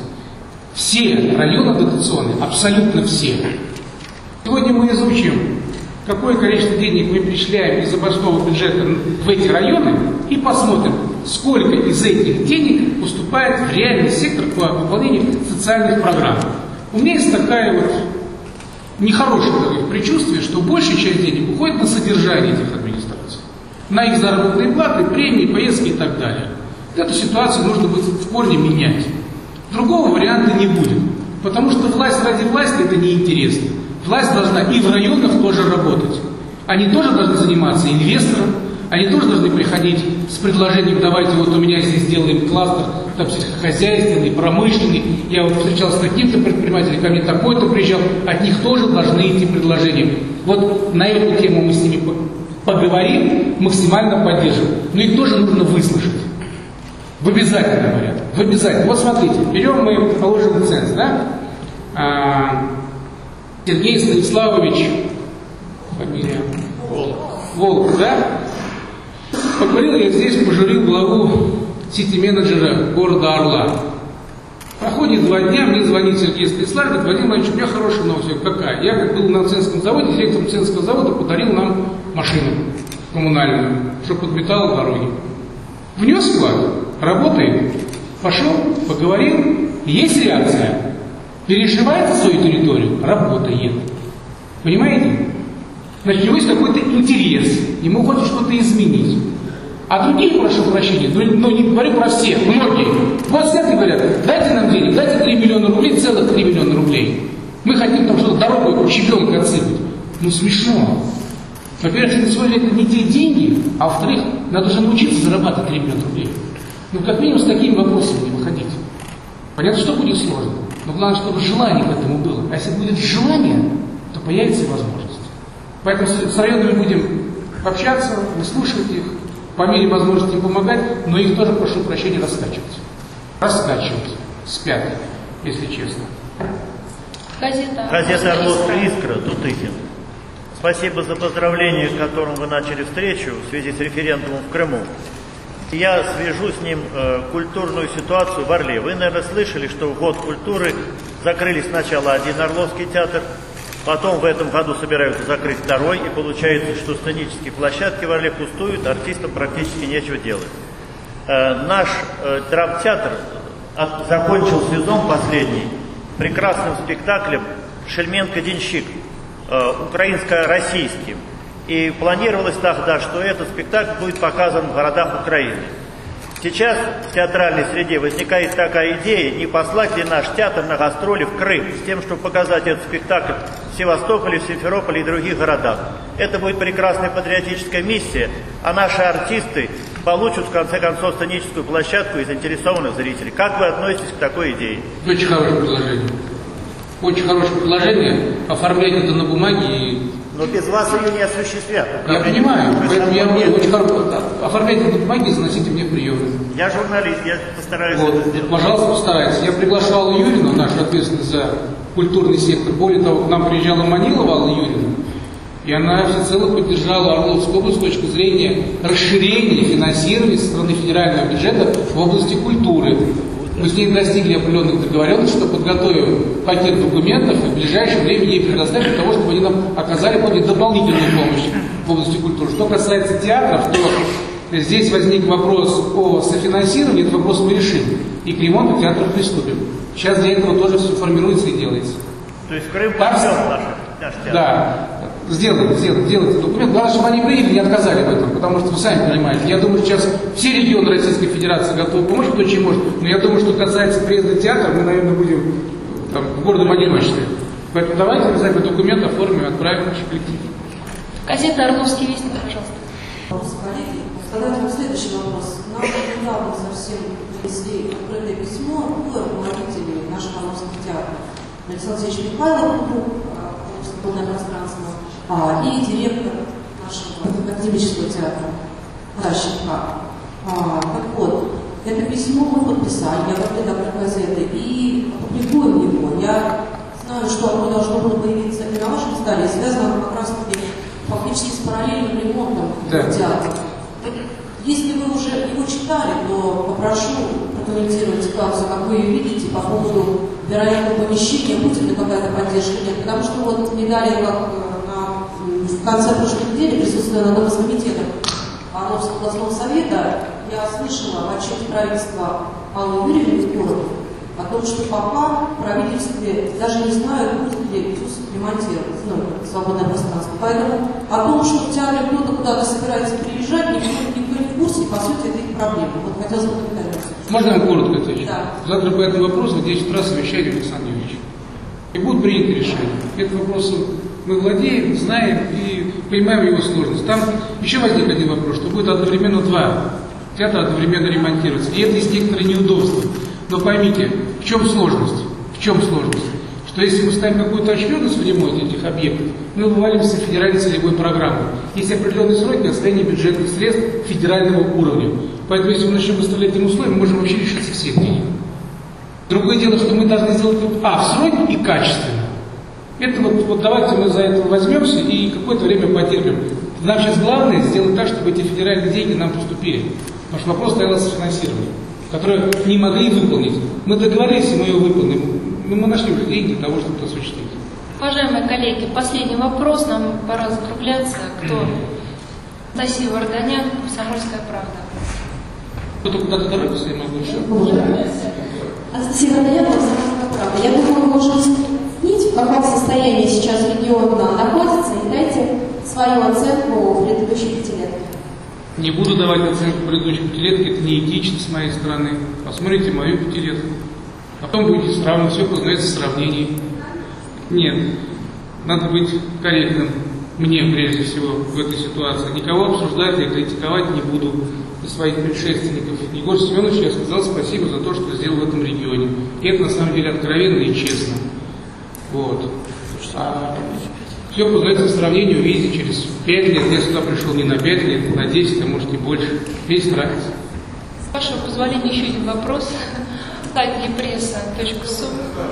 Speaker 1: Все районы дотационные, абсолютно все. Сегодня мы изучим, какое количество денег мы перечисляем из областного бюджета в эти районы, и посмотрим, сколько из этих денег поступает в реальный сектор по выполнению социальных программ. У меня есть такая вот нехорошее такое предчувствие, что большая часть денег уходит на содержание этих администраций, на их заработные платы, премии, поездки и так далее. Эту ситуацию нужно будет в корне менять. Другого варианта не будет, потому что власть ради власти это неинтересно. Власть должна и в районах тоже работать. Они тоже должны заниматься инвестором, они тоже должны приходить с предложением, давайте вот у меня здесь сделаем кластер там, сельскохозяйственный, промышленный. Я вот встречался с таким-то предпринимателем, ко мне такой-то приезжал, от них тоже должны идти предложения. Вот на эту тему мы с ними поговорим, максимально поддержим. Но их тоже нужно выслушать. В обязательном порядке. В обязательном. Вот смотрите, берем мы, положим ценз, да? А, Сергей Станиславович, фамилия Волк. Волк, да? Поговорил я здесь, пожурил главу сити-менеджера города Орла. Проходит два дня, мне звонит Сергей Станиславович, говорит: Владимир Владимирович, у меня хорошая новость. Какая? Я, как был на Ценском заводе, директором Ценского завода подарил нам машину коммунальную, чтобы подметала дороги. Внес вклад, работает, пошел, поговорил, есть реакция. Перешивает свою территорию, работает. Понимаете? Значит, у него есть какой-то интерес, ему хочет что-то изменить. А другие, прошу прощения, но не говорю про всех, многие. Вот сидят и говорят: дайте нам денег, дайте три миллиона рублей, целых три миллиона рублей. Мы хотим там что-то дорогу у щебенка отсыпать. Ну смешно. Во-первых, это сегодня это не те деньги, а во-вторых, надо же научиться зарабатывать три миллиона рублей. Ну, как минимум, с такими вопросами не выходить. Понятно, что будет сложно, но главное, чтобы желание к этому было. А если будет желание, то появится и возможность. Поэтому с районами будем общаться, выслушивать их, по мере возможности им помогать, но их тоже, прошу прощения, раскачивать. Раскачивать. Спят, если честно.
Speaker 2: Газета.
Speaker 20: Газета «Орловская искра», Тутыхин. Спасибо за поздравление, которым вы начали встречу в связи с референдумом в Крыму. Я свяжу с ним э, культурную ситуацию в Орле. Вы, наверное, слышали, что в год культуры закрыли сначала один Орловский театр, потом в этом году собираются закрыть второй, и получается, что сценические площадки в Орле пустуют, артистам практически нечего делать. Э, наш э, драмтеатр от, закончил сезон последний прекрасным спектаклем «Шельменко-денщик», э, украинско-российским. И планировалось тогда, что этот спектакль будет показан в городах Украины. Сейчас в театральной среде возникает такая идея, не послать ли наш театр на гастроли в Крым, с тем, чтобы показать этот спектакль в Севастополе, в Симферополе и других городах. Это будет прекрасная патриотическая миссия, а наши артисты получат в конце концов сценическую площадку и заинтересованных зрителей. Как вы относитесь к такой идее?
Speaker 1: Очень хорошее предложение. Очень хорошее предложение. Оформлять это на бумаге и...
Speaker 20: Но без вас ее не осуществят.
Speaker 1: Я понимаю, поэтому я говорю, очень хорошо. Оформляйте на бумаге и заносите мне приемы.
Speaker 20: Я журналист, я постараюсь.
Speaker 1: Вот, пожалуйста, постарайтесь. Я приглашал Аллу Юрьевну, нашу ответственность за культурный сектор. Более того, к нам приезжала Манилова Алла Юрьевна, и она всецело поддержала Орловскую область с точки зрения расширения финансирования со стороны федерального бюджета в области культуры. Мы с ней достигли определенных договоренностей, что подготовим пакет документов и в ближайшее время ей предоставим для того, чтобы они нам оказали дополнительную помощь в области культуры. Что касается театров, то здесь возник вопрос о софинансировании, этот вопрос мы решим. И к ремонту театра приступим. Сейчас для этого тоже все формируется и делается.
Speaker 20: То есть Крым пойдет наш, наш театр? Да.
Speaker 1: Сделать, сделать, сделать документ. Главное, чтобы они приняли, не отказали в этом, потому что вы сами понимаете. Я думаю, сейчас все регионы Российской Федерации готовы помочь, кто чем может. Но я думаю, что касается приезда театра, мы, наверное, будем там, в гордом одиночестве. Поэтому давайте обязательно документ оформим и отправим в наш коллектив.
Speaker 2: Газета «Орловский вестник», пожалуйста.
Speaker 21: Коллеги, задать вам следующий вопрос. Нам недавно совсем принесли открытое письмо было руководителей наших Орловских театров. Александр Алексеевич Михайлов, друг свободное пространство, а, и директор нашего академического театра Ращенко. А, так вот, это письмо мы подписали, я как редактор газеты, и опубликуем его. Я знаю, что оно должно было появиться и на вашем столе, связано как раз-таки фактически с параллельным ремонтом да. театра. Если вы уже его читали, то попрошу прокомментировать ситуацию, как вы ее видите, по поводу вероятного помещения, будет ли какая-то поддержка, нет. Потому что вот не далее, как на, в конце прошлой недели, присутствуя на одном из комитетов Орловского областного совета, я слышала в отчете правительства Аллы Юрьевны Куровой о том, что пока в правительстве даже не знают, будет ли ТЮЗ ремонтировать, ну, свободное пространство. Поэтому о том, что в театре кто-то куда-то собирается приезжать, никто, никто не в курсе, по сути, это их проблема. Вот хотелось бы комментировать.
Speaker 1: Можно я коротко отвечу?
Speaker 21: Да.
Speaker 1: Завтра по этому вопросу в десять утра совещание Александр Юрьевич. И будут приняты решения. Этот вопрос мы владеем, знаем и понимаем его сложность. Там еще возник один вопрос, что будет одновременно два театра одновременно ремонтироваться. И это есть некоторые неудобства. Но поймите, в чем сложность? В чем сложность? Что если мы ставим какую-то очередность в ремонте этих объектов, мы вываливаемся в федеральной целевой программу. Есть определенные сроки освоения бюджетных средств федерального уровня. Поэтому если мы начнем выставлять им условия, мы можем вообще лишиться всех денег. Другое дело, что мы должны сделать а, в срок и качественно. Это вот, вот давайте мы за это возьмемся и какое-то время потерпим. Нам сейчас главное сделать так, чтобы эти федеральные деньги нам поступили. Потому что вопрос стоял с финансированием, которое не могли выполнить. Мы договорились, и мы ее выполним. Но мы нашли уже деньги для того, чтобы это осуществить.
Speaker 2: Уважаемые коллеги, последний вопрос, нам пора закругляться. Кто? Анастасия Варданян, «Комсомольская правда».
Speaker 1: Кто-то куда-то торопится, я могу еще.
Speaker 10: Анастасия Варданян, «Комсомольская правда». Я думаю, мы можем снять, в каком состоянии сейчас регион находится, и дайте свою оценку в предыдущей пятилетке.
Speaker 1: Не буду давать оценку предыдущей пятилетки, это неэтично с моей стороны. Посмотрите мою пятилетку. Потом будете сравнивать, все познается в сравнении. Нет, надо быть корректным. Мне, прежде всего, в этой ситуации. Никого обсуждать и критиковать не буду из своих предшественников. Егор Семенович, я сказал спасибо за то, что сделал в этом регионе. И это, на самом деле, откровенно и честно. Вот. А все познается в сравнении, увидите, через пять лет. Я сюда пришел не на пять лет, на десять, а может и больше. Весь нравится.
Speaker 2: С вашего позволения, еще один вопрос. Сайт Лепресса.су.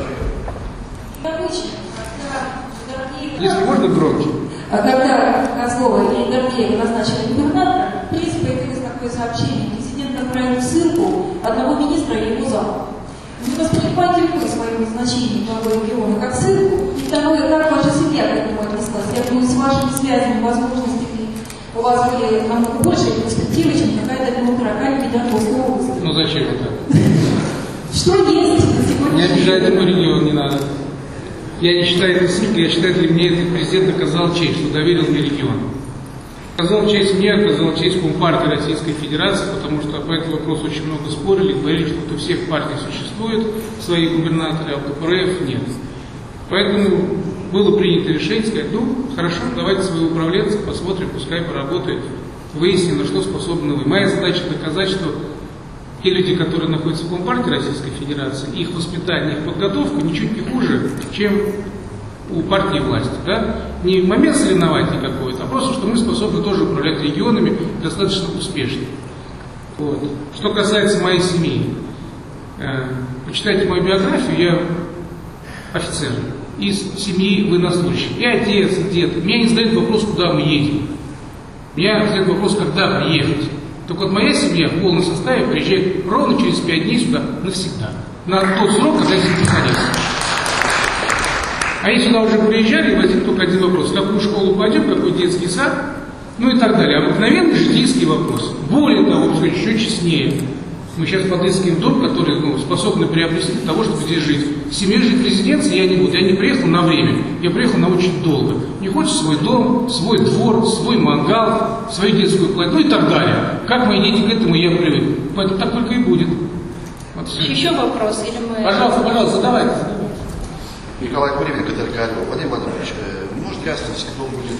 Speaker 1: Если можно, громче.
Speaker 21: А когда Козлова и Гордеева назначили губернатора, в принципе, появилось такое сообщение. Президент направил в ссылку одного министра и его зама. Вы воспринимаете вы свое назначение главой региона как ссылку, и второе, как ваша семья к этому отнеслась? Я думаю, с вашими связями, возможностями у вас были намного больше перспективы, чем какая-то демократия Медведковской области.
Speaker 1: Ну зачем это?
Speaker 21: Что есть на сегодня?
Speaker 1: Не обижайте мой регион, не надо. Я не считаю это ссылкой, я считаю, для меня этот президент оказал честь, что доверил мне регион. Оказал честь мне, оказал честь Компартии Российской Федерации, потому что по этому вопросу очень много спорили, говорили, что у всех партий существует свои губернаторы, а у КПРФ нет. Поэтому было принято решение сказать, ну, хорошо, давайте своего управленца посмотрим, пускай поработает, выясним, на что способны вы. Моя задача доказать, что те люди, которые находятся в Компартии Российской Федерации, их воспитание, их подготовка ничуть не хуже, чем у партии власти. Да? Не момент соревнования какой-то, а просто, что мы способны тоже управлять регионами достаточно успешно. Вот. Что касается моей семьи, э, почитайте мою биографию, я офицер из семьи военнослужащих. И отец, и дед. Меня не задают вопрос, куда мы едем. Меня задают вопрос, когда приехать. Так вот, моя семья в полном составе приезжает ровно через пять дней сюда навсегда. На тот срок, когда здесь находился. Они сюда уже приезжали, и возник только один вопрос. В какую школу пойдем, какой детский сад, ну и так далее. Обыкновенный житейский вопрос. Более того, что еще честнее. Мы сейчас подыскиваем дом, который ну, способны приобрести для того, чтобы здесь жить. В семье жить в резиденции я не буду. Я не приехал на время, я приехал на очень долго. Мне хочется свой дом, свой двор, свой мангал, свою детскую площадь, ну и так далее. Как мои дети к этому, я привык. Поэтому так только и будет. Вот
Speaker 2: еще вопрос? Или мы...
Speaker 1: Пожалуйста, пожалуйста, задавайте.
Speaker 22: Николай Куревин, КТРК Орел. Владимир Владимирович, можете ясность, кто будет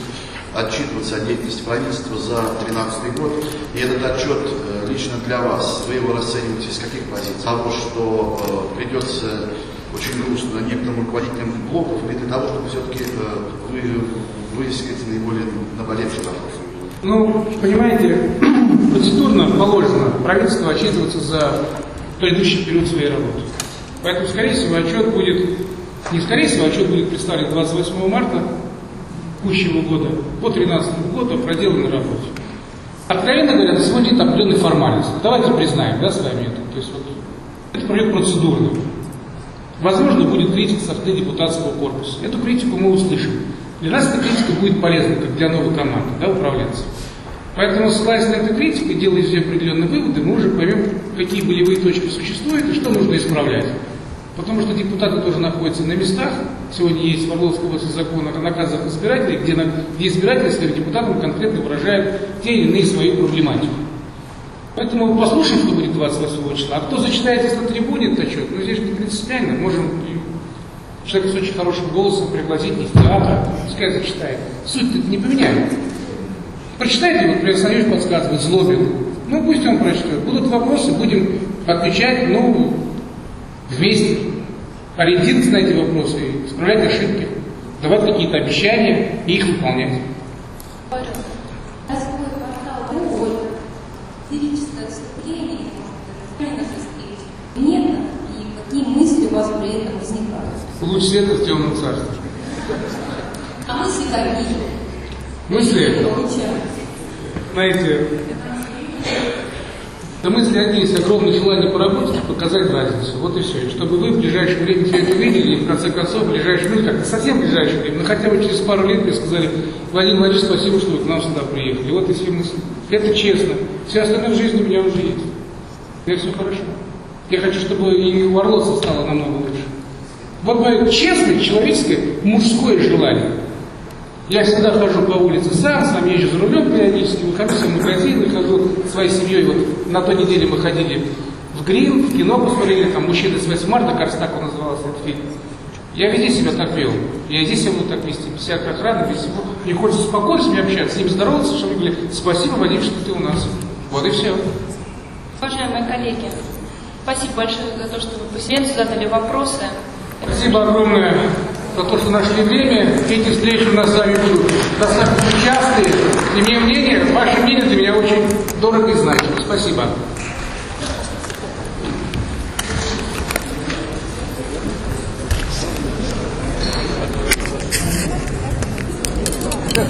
Speaker 3: отчитываться о деятельности правительства за две тысячи тринадцатый год. И этот отчет лично для вас, вы его расцениваете с каких позиций? Того, что э, придется очень грустно некоторым руководителям блоков, или для того, чтобы все-таки э, вы высказать наиболее наболевшие вопросы?
Speaker 1: Ну, понимаете, процедурно положено правительству отчитываться за предыдущий период своей работы. Поэтому, скорее всего, отчет будет, не скорее всего, отчет будет представлен двадцать восьмого марта текущего года по две тысячи тринадцатому году о проделанной работе. Откровенно говоря, на сегодня это определенная формальность. Давайте признаем, да, с вами это. То есть вот, это проект процедурный. Возможно, будет критика со стороны депутатского корпуса. Эту критику мы услышим. Для нас эта критика будет полезна, как для новой команды, да, управленцев. Поэтому, ссылаясь на эту критику, делая все определенные выводы, мы уже поймем, какие болевые точки существуют и что нужно исправлять. Потому что депутаты тоже находятся на местах. Сегодня есть в Орловской области закон о наказах избирателей, где, на, где избиратели своим депутатам конкретно выражают те или иные свою проблематику. Поэтому послушаем, что будет двадцать восьмого числа. А кто зачитает из на трибуне этот отчет, ну здесь не принципиально, можем человека с очень хорошим голосом пригласить из театра, пускай зачитает. Суть-то не поменяет. Прочитает его, например, Санюш подсказывает, Злобин. Ну пусть он прочитает. Будут вопросы, будем отвечать, ну, вместе. Ориентироваться на эти вопросы, исправлять ошибки, давать какие-то обещания и их выполнять.
Speaker 21: Лирическое выступление, нет, и какие мысли у вас при этом возникают?
Speaker 1: Луч света в темном царстве.
Speaker 21: А мысли какие?
Speaker 1: Мысли? Знаете, да мысли одни, есть огромное желание поработать и показать разницу. Вот и все. И чтобы вы в ближайшее время все это видели, и в конце концов, в ближайшее время, как-то совсем в ближайшее время, но хотя бы через пару лет мне сказали: Владимир Владимирович, спасибо, что вы к нам сюда приехали. Вот и все мысли. Это честно. Все остальное в жизни у меня уже есть. И все хорошо. Я хочу, чтобы и у орловцев стало намного лучше. Вот мое честное, человеческое, мужское желание. Я всегда хожу по улице сам, сам езжу за рулем периодически, выхожу в магазин, хожу своей семьей. Вот на той неделе мы ходили в Грин, в кино посмотрели, там «Мужчины с восьмого марта», кажется, так он назывался, этот фильм. Я везде себя так вел. Я здесь я буду так вести, без всякой охраны, без всего. Мне хочется спокойно с ними общаться, с ними здороваться, чтобы они говорили: спасибо, Вадим, что ты у нас. Вот и все.
Speaker 2: Уважаемые коллеги, спасибо большое за то, что вы посидели, задали вопросы.
Speaker 1: Спасибо огромное за то, что нашли время. Эти встречи у нас с вами будут достаточно частые. И мне мнение, ваше мнение для меня очень дорого и значимо. Спасибо.